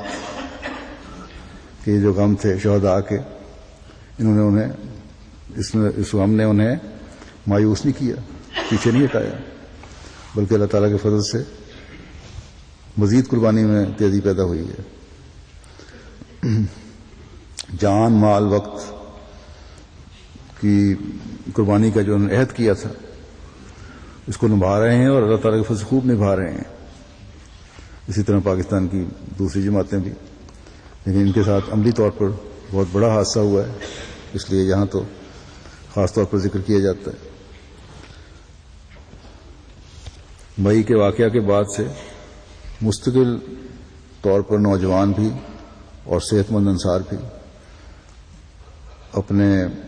کے جو غم تھے شہداء کے، انہوں نے انہیں اس میں اس غم نے انہیں مایوس نہیں کیا، پیچھے نہیں ہٹایا، بلکہ اللہ تعالیٰ کے فضل سے مزید قربانی میں تیزی پیدا ہوئی ہے۔ جان، مال، وقت کی قربانی کا جو انہوں نے عہد کیا تھا، اس کو نبھا رہے ہیں، اور اللہ تعالیٰ کے فضل سے خوب نبھا رہے ہیں۔ اسی طرح پاکستان کی دوسری جماعتیں بھی، لیکن ان کے ساتھ عملی طور پر بہت بڑا حادثہ ہوا ہے، اس لیے یہاں تو خاص طور پر ذکر کیا جاتا ہے۔ مئی کے واقعہ کے بعد سے مستقل طور پر نوجوان بھی اور صحت مند انصار بھی اپنے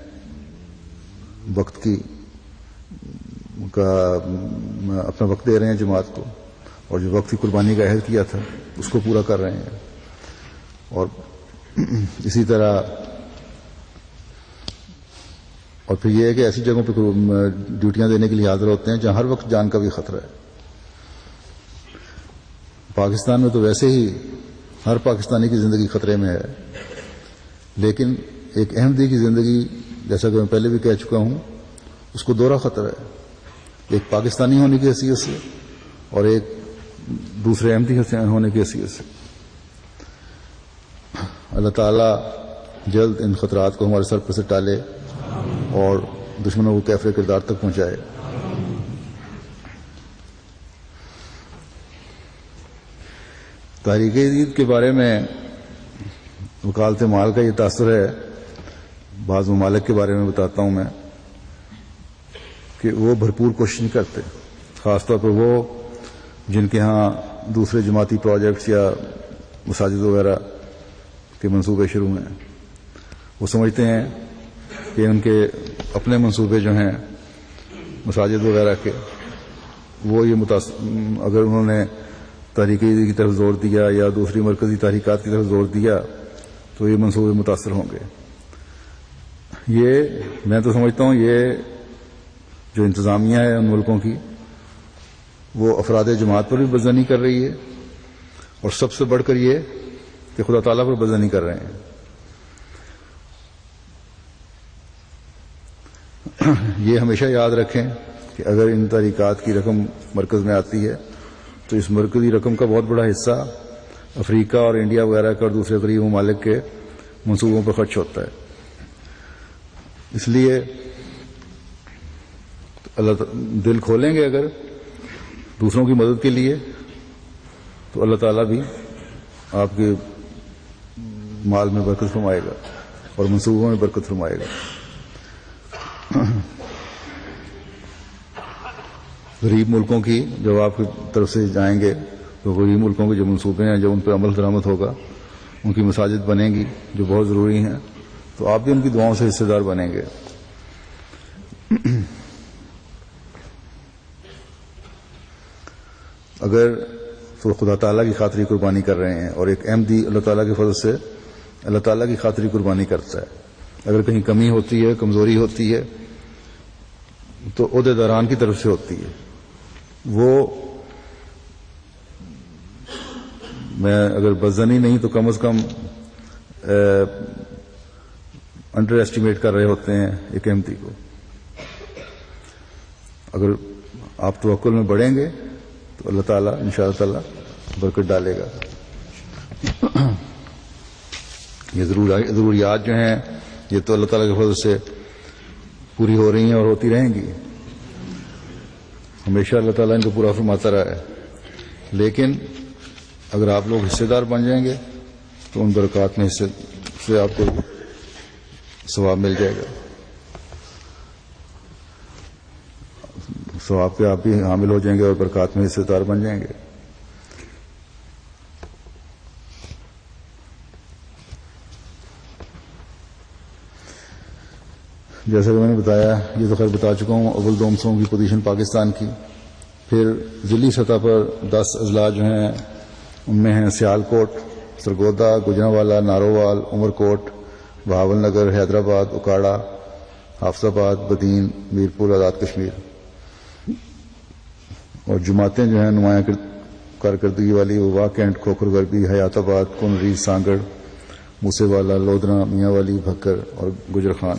وقت کی کا اپنا وقت دے رہے ہیں جماعت کو، اور جو وقت کی قربانی کا عہد کیا تھا اس کو پورا کر رہے ہیں۔ اور اسی طرح اور پھر یہ ہے کہ ایسی جگہوں پہ ڈیوٹیاں دینے کے لیے حاضر ہوتے ہیں جہاں ہر وقت جان کا بھی خطرہ ہے۔ پاکستان میں تو ویسے ہی ہر پاکستانی کی زندگی خطرے میں ہے، لیکن ایک احمدی کی زندگی، جیسا کہ میں پہلے بھی کہہ چکا ہوں، اس کو دوہرا خطرہ ہے، ایک پاکستانی ہونے کی حیثیت سے اور ایک دوسرے احمدی ہونے کی حیثیت سے۔ اللہ تعالیٰ جلد ان خطرات کو ہمارے سر پر سے ٹالے اور دشمنوں کو کیفر کردار تک پہنچائے۔ تحریک جدید کے بارے میں وکالت مال کا یہ تاثر ہے، بعض ممالک کے بارے میں بتاتا ہوں میں، کہ وہ بھرپور کوشش نہیں کرتے، خاص طور پر وہ جن کے ہاں دوسرے جماعتی پروجیکٹس یا مساجد وغیرہ کے منصوبے شروع ہیں۔ وہ سمجھتے ہیں کہ ان کے اپنے منصوبے جو ہیں مساجد وغیرہ کے، وہ یہ متاثر اگر انہوں نے تحریک جدید کی طرف زور دیا یا دوسری مرکزی تحریکات کی طرف زور دیا تو یہ منصوبے متاثر ہوں گے۔ یہ میں تو سمجھتا ہوں یہ جو انتظامیہ ہے ان ملکوں کی، وہ افراد جماعت پر بھی بدزنی کر رہی ہے، اور سب سے بڑھ کر یہ کہ خدا تعالیٰ پر بدزنی کر رہے ہیں۔ یہ ہمیشہ یاد رکھیں کہ اگر ان تحریکات کی رقم مرکز میں آتی ہے تو اس مرکزی رقم کا بہت بڑا حصہ افریقہ اور انڈیا وغیرہ کا اور دوسرے غریب ممالک کے منصوبوں پر خرچ ہوتا ہے۔ اس لیے اللہ دل کھولیں گے اگر دوسروں کی مدد کے لیے تو اللہ تعالیٰ بھی آپ کے مال میں برکت فرمائے گا اور منصوبوں میں برکت فرمائے گا۔ غریب ملکوں کی جب آپ کی طرف سے جائیں گے تو غریب ملکوں کے جو منصوبے ہیں، جب ان پہ عمل درآمد ہوگا، ان کی مساجد بنیں گی جو بہت ضروری ہیں، تو آپ بھی ان کی دعاؤں سے حصے دار بنیں گے۔ اگر تو خدا تعالیٰ کی خاطری قربانی کر رہے ہیں، اور ایک احمدی اللہ تعالیٰ کے فضل سے اللہ تعالیٰ کی خاطری قربانی کرتا ہے۔ اگر کہیں کمی ہوتی ہے، کمزوری ہوتی ہے، تو عہدے داران کی طرف سے ہوتی ہے۔ وہ میں اگر بدزنی نہیں تو کم از کم انڈر ایسٹیمیٹ کر رہے ہوتے ہیں ایک احمدی کو۔ اگر آپ توکل میں بڑھیں گے تو اللہ تعالیٰ انشاءاللہ تعالیٰ برکت ڈالے گا۔ یہ ضروریات جو ہیں یہ تو اللہ تعالیٰ کے فضل سے پوری ہو رہی ہیں اور ہوتی رہیں گی، ہمیشہ اللہ تعالیٰ ان کو پورا فرماتا رہا ہے۔ لیکن اگر آپ لوگ حصے دار بن جائیں گے تو ان برکات میں حصے سے آپ کو ثواب مل جائے گا، ثواب پہ آپ بھی حامل ہو جائیں گے اور برکات میں حصے دار بن جائیں گے۔ جیسا کہ میں نے بتایا، یہ تو خیر بتا چکا ہوں، اول دوم سوم کی پوزیشن پاکستان کی. پھر ضلعی سطح پر دس اضلاع جو ہیں ان میں ہیں سیال کوٹ، سرگودا، گجرانوالہ، نارووال، عمر کوٹ، بہاول نگر، حیدرآباد، اکاڑا، حافظ آباد، بدین، میرپور، آزاد کشمیر. اور جماعتیں جو ہیں نمایاں کارکردگی والی وہ واہ کینٹ، کھوکھر غربی، حیات آباد، کنری، سانگڑ، موسے والا، لودھنا، میاں والی، بھکر اور گجر خان.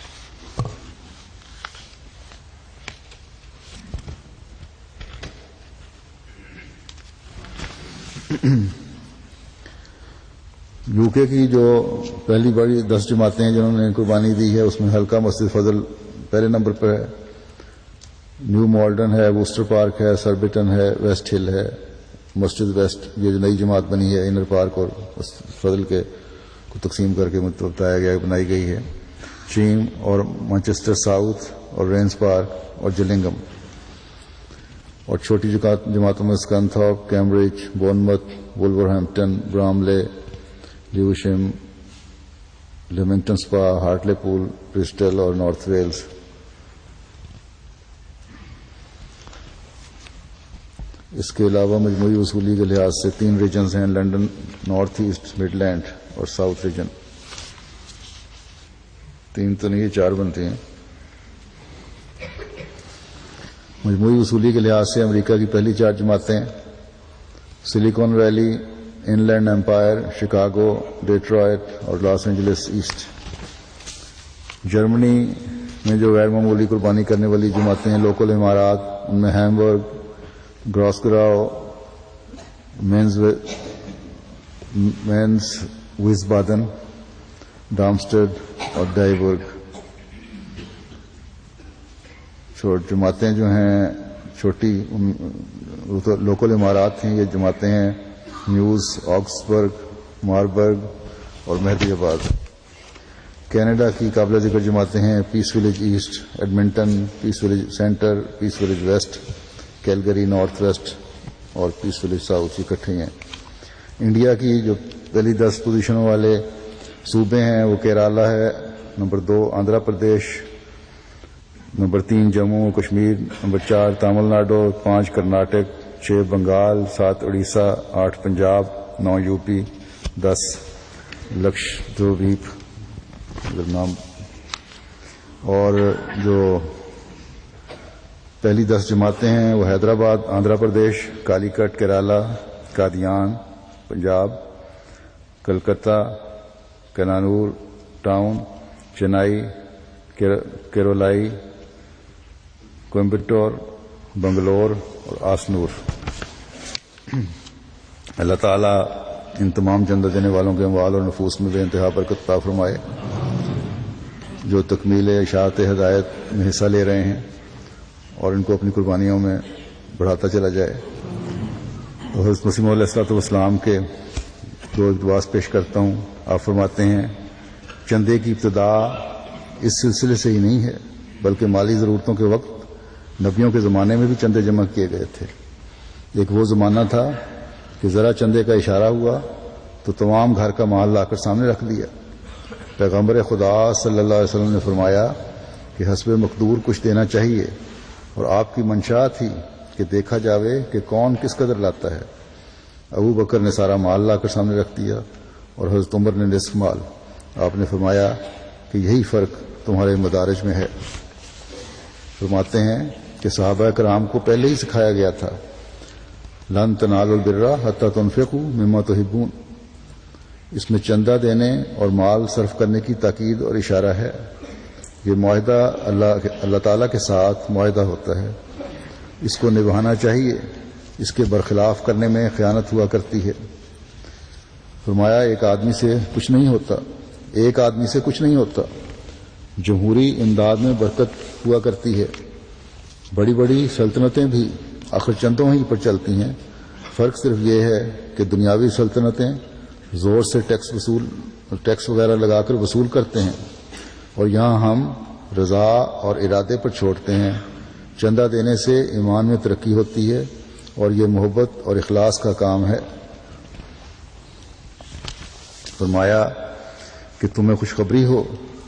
یو کے کی جو پہلی بڑی دس جماعتیں ہیں جنہوں نے قربانی دی ہے، اس میں حلقہ مسجد فضل پہلے نمبر پر ہے، نیو مالڈن ہے، ووسٹر پارک ہے، سربٹن ہے، ویسٹ ہل ہے، مسجد ویسٹ یہ جو نئی جماعت بنی ہے انر پارک اور فضل کے کو تقسیم کر کے بتایا گیا بنائی گئی ہے، چیم اور مانچسٹر ساؤتھ اور رینز پارک اور جلنگم. اور چھوٹی جماعتوں میں Scunthorpe, Cambridge, Bournemouth, Wolverhampton, Bromley, Lewisham, Leamington Spa, Hartlepool, Bristol اور نارتھ ویلز. اس کے علاوہ مجموعی وصولی کے لحاظ سے تین ریجنز ہیں، London, North East Midland اور ساؤتھ ریجن. تین تو نہیں، چار بنتے ہیں. مجموعی وصولی کے لحاظ سے امریکہ کی پہلی چار جماعتیں Silicon Valley, Inland Empire, Chicago, Detroit اور لاس اینجلس ایسٹ. جرمنی میں جو غیر معمولی قربانی کرنے والی جماعتیں ہیں لوکل امارات، ان میں Hamburg, Gross Gerau, Mainz Mainz Wiesbaden, Darmstadt اور ڈائیبرگ. چھوٹ جماعتیں جو ہیں چھوٹی لوکل امارات ہیں، یہ جماعتیں ہیں نیوز، آکسبرگ، ماربرگ اور مہدی آباد. کینیڈا کی قابل ذکر جماعتیں ہیں Peace Village East, Edmonton, Peace Village Centre, Peace Village West, Calgary North West اور پیس ولیج ساؤتھ اکٹھے ہیں. انڈیا کی جو پہلی دس پوزیشنوں والے صوبے ہیں وہ کیرالہ ہے، نمبر دو آندھرا پردیش، نمبر تین جموں و کشمیر، نمبر چار تامل ناڈو، پانچ کرناٹک، چھ بنگال، سات اڑیسہ، آٹھ پنجاب، نو یو پی، دس لکشدویپ نام. اور جو پہلی دس جماعتیں ہیں وہ حیدرآباد آندھرا پردیش، کالی کٹ کیرالہ، قادیان پنجاب، کلکتہ، کنانور ٹاؤن، چنائی، کیرولائی، کوئمبٹور، بنگلور اور آسنور. اللہ تعالیٰ ان تمام چندہ دینے والوں کے اموال اور نفوس میں بے انتہا برکت عطا فرمائے جو تکمیل اشاعت ہدایت میں حصہ لے رہے ہیں، اور ان کو اپنی قربانیوں میں بڑھاتا چلا جائے. حضرت مسیح علیہ الصلوۃ والسلام کے دو اقتباس پیش کرتا ہوں. آپ فرماتے ہیں چندے کی ابتدا اس سلسلے سے ہی نہیں ہے بلکہ مالی ضرورتوں کے وقت نبیوں کے زمانے میں بھی چندے جمع کیے گئے تھے. ایک وہ زمانہ تھا کہ ذرا چندے کا اشارہ ہوا تو تمام گھر کا مال لا کر سامنے رکھ دیا. پیغمبر خدا صلی اللہ علیہ وسلم نے فرمایا کہ حسب مقدور کچھ دینا چاہیے، اور آپ کی منشا تھی کہ دیکھا جاوے کہ کون کس قدر لاتا ہے. ابو بکر نے سارا مال لا کر سامنے رکھ دیا اور حضرت عمر نے نصف مال. آپ نے فرمایا کہ یہی فرق تمہارے مدارج میں ہے. فرماتے ہیں کہ صحابہ کرام کو پہلے ہی سکھایا گیا تھا لن تنالوا البر حتی تنفقوا مما تحبون. اس میں چندہ دینے اور مال صرف کرنے کی تاکید اور اشارہ ہے. یہ معاہدہ اللہ اللہ تعالیٰ کے ساتھ معاہدہ ہوتا ہے، اس کو نبھانا چاہیے، اس کے برخلاف کرنے میں خیانت ہوا کرتی ہے. فرمایا ایک آدمی سے کچھ نہیں ہوتا ایک آدمی سے کچھ نہیں ہوتا. جمہوری امداد میں برکت ہوا کرتی ہے. بڑی بڑی سلطنتیں بھی آخر چندوں ہی پر چلتی ہیں. فرق صرف یہ ہے کہ دنیاوی سلطنتیں زور سے ٹیکس وصول ٹیکس وغیرہ لگا کر وصول کرتے ہیں، اور یہاں ہم رضا اور ارادے پر چھوڑتے ہیں. چندہ دینے سے ایمان میں ترقی ہوتی ہے اور یہ محبت اور اخلاص کا کام ہے. فرمایا کہ تمہیں خوشخبری ہو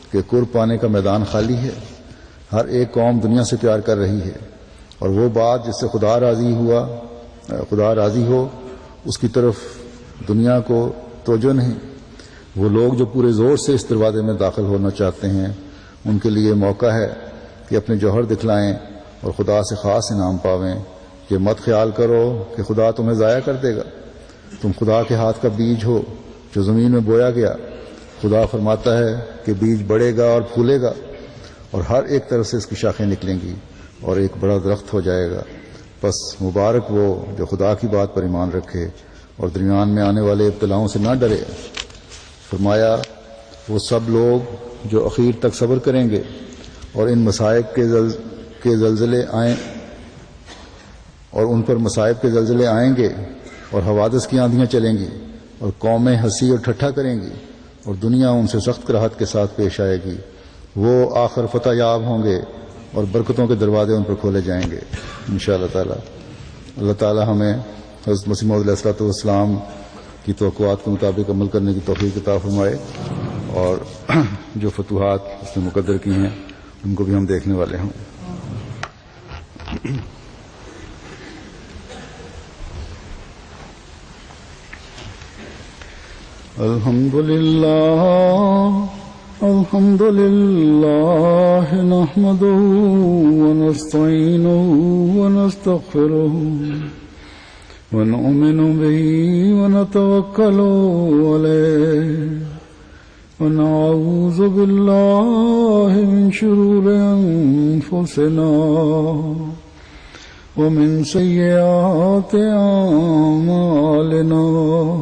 کہ قرب پانے کا میدان خالی ہے. ہر ایک قوم دنیا سے پیار کر رہی ہے، اور وہ بات جس سے خدا راضی ہوا خدا راضی ہو اس کی طرف دنیا کو توجہ نہیں. وہ لوگ جو پورے زور سے اس دروازے میں داخل ہونا چاہتے ہیں ان کے لیے موقع ہے کہ اپنے جوہر دکھلائیں اور خدا سے خاص انعام پاویں. کہ مت خیال کرو کہ خدا تمہیں ضائع کر دے گا، تم خدا کے ہاتھ کا بیج ہو جو زمین میں بویا گیا. خدا فرماتا ہے کہ بیج بڑھے گا اور پھولے گا، اور ہر ایک طرف سے اس کی شاخیں نکلیں گی اور ایک بڑا درخت ہو جائے گا. بس مبارک وہ جو خدا کی بات پر ایمان رکھے اور درمیان میں آنے والے ابتلاؤں سے نہ ڈرے. فرمایا وہ سب لوگ جو اخیر تک صبر کریں گے اور ان مصائب کے زل... کے زلزلے آئیں اور ان پر مصائب کے زلزلے آئیں گے اور حوادث کی آندھیاں چلیں گی اور قومیں ہنسی اور ٹھٹھا کریں گی اور دنیا ان سے سخت کراہت کے ساتھ پیش آئے گی. وہ آخر فتح یاب ہوں گے اور برکتوں کے دروازے ان پر کھولے جائیں گے انشاءاللہ تعالی. اللہ تعالی ہمیں حضرت مسیح موعود علیہ الصلوۃ والسلام کی توقعات کے مطابق عمل کرنے کی توفیق عطا فرمائے، اور جو فتوحات اس نے مقدر کی ہیں ان کو بھی ہم دیکھنے والے ہوں. الحمد للہ الحمد للہ نحمده ونستعینه ونستغفره ونؤمن به ونتوکل علیہ ونعوذ باللہ من شرور انفسنا ومن سیئات اعمالنا.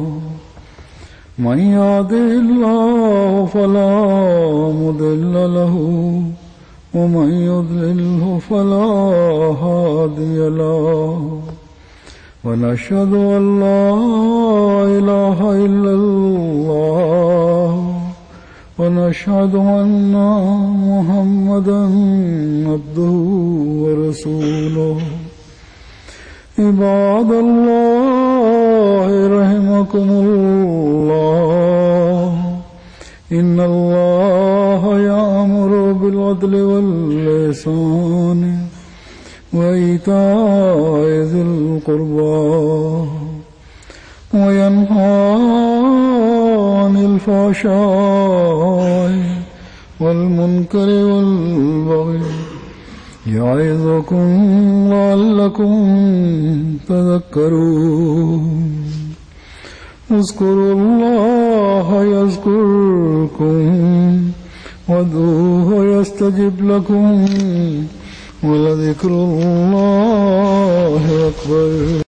من يهده الله فلا مضل له ومن يضلله فلا هادي له. ونشهد أن لا إله إلا الله ونشهد أن محمدا عبده ورسوله. عباد الله رحمكم الله، إن الله يأمر بالعدل والإحسان وإيتاء ذي القربى وينهى عن الفحشاء والمنكر والبغي يعظكم لعلكم تذكرون. اذكروا الله يذكركم وادعوه يستجب لكم ولذكر الله أكبر.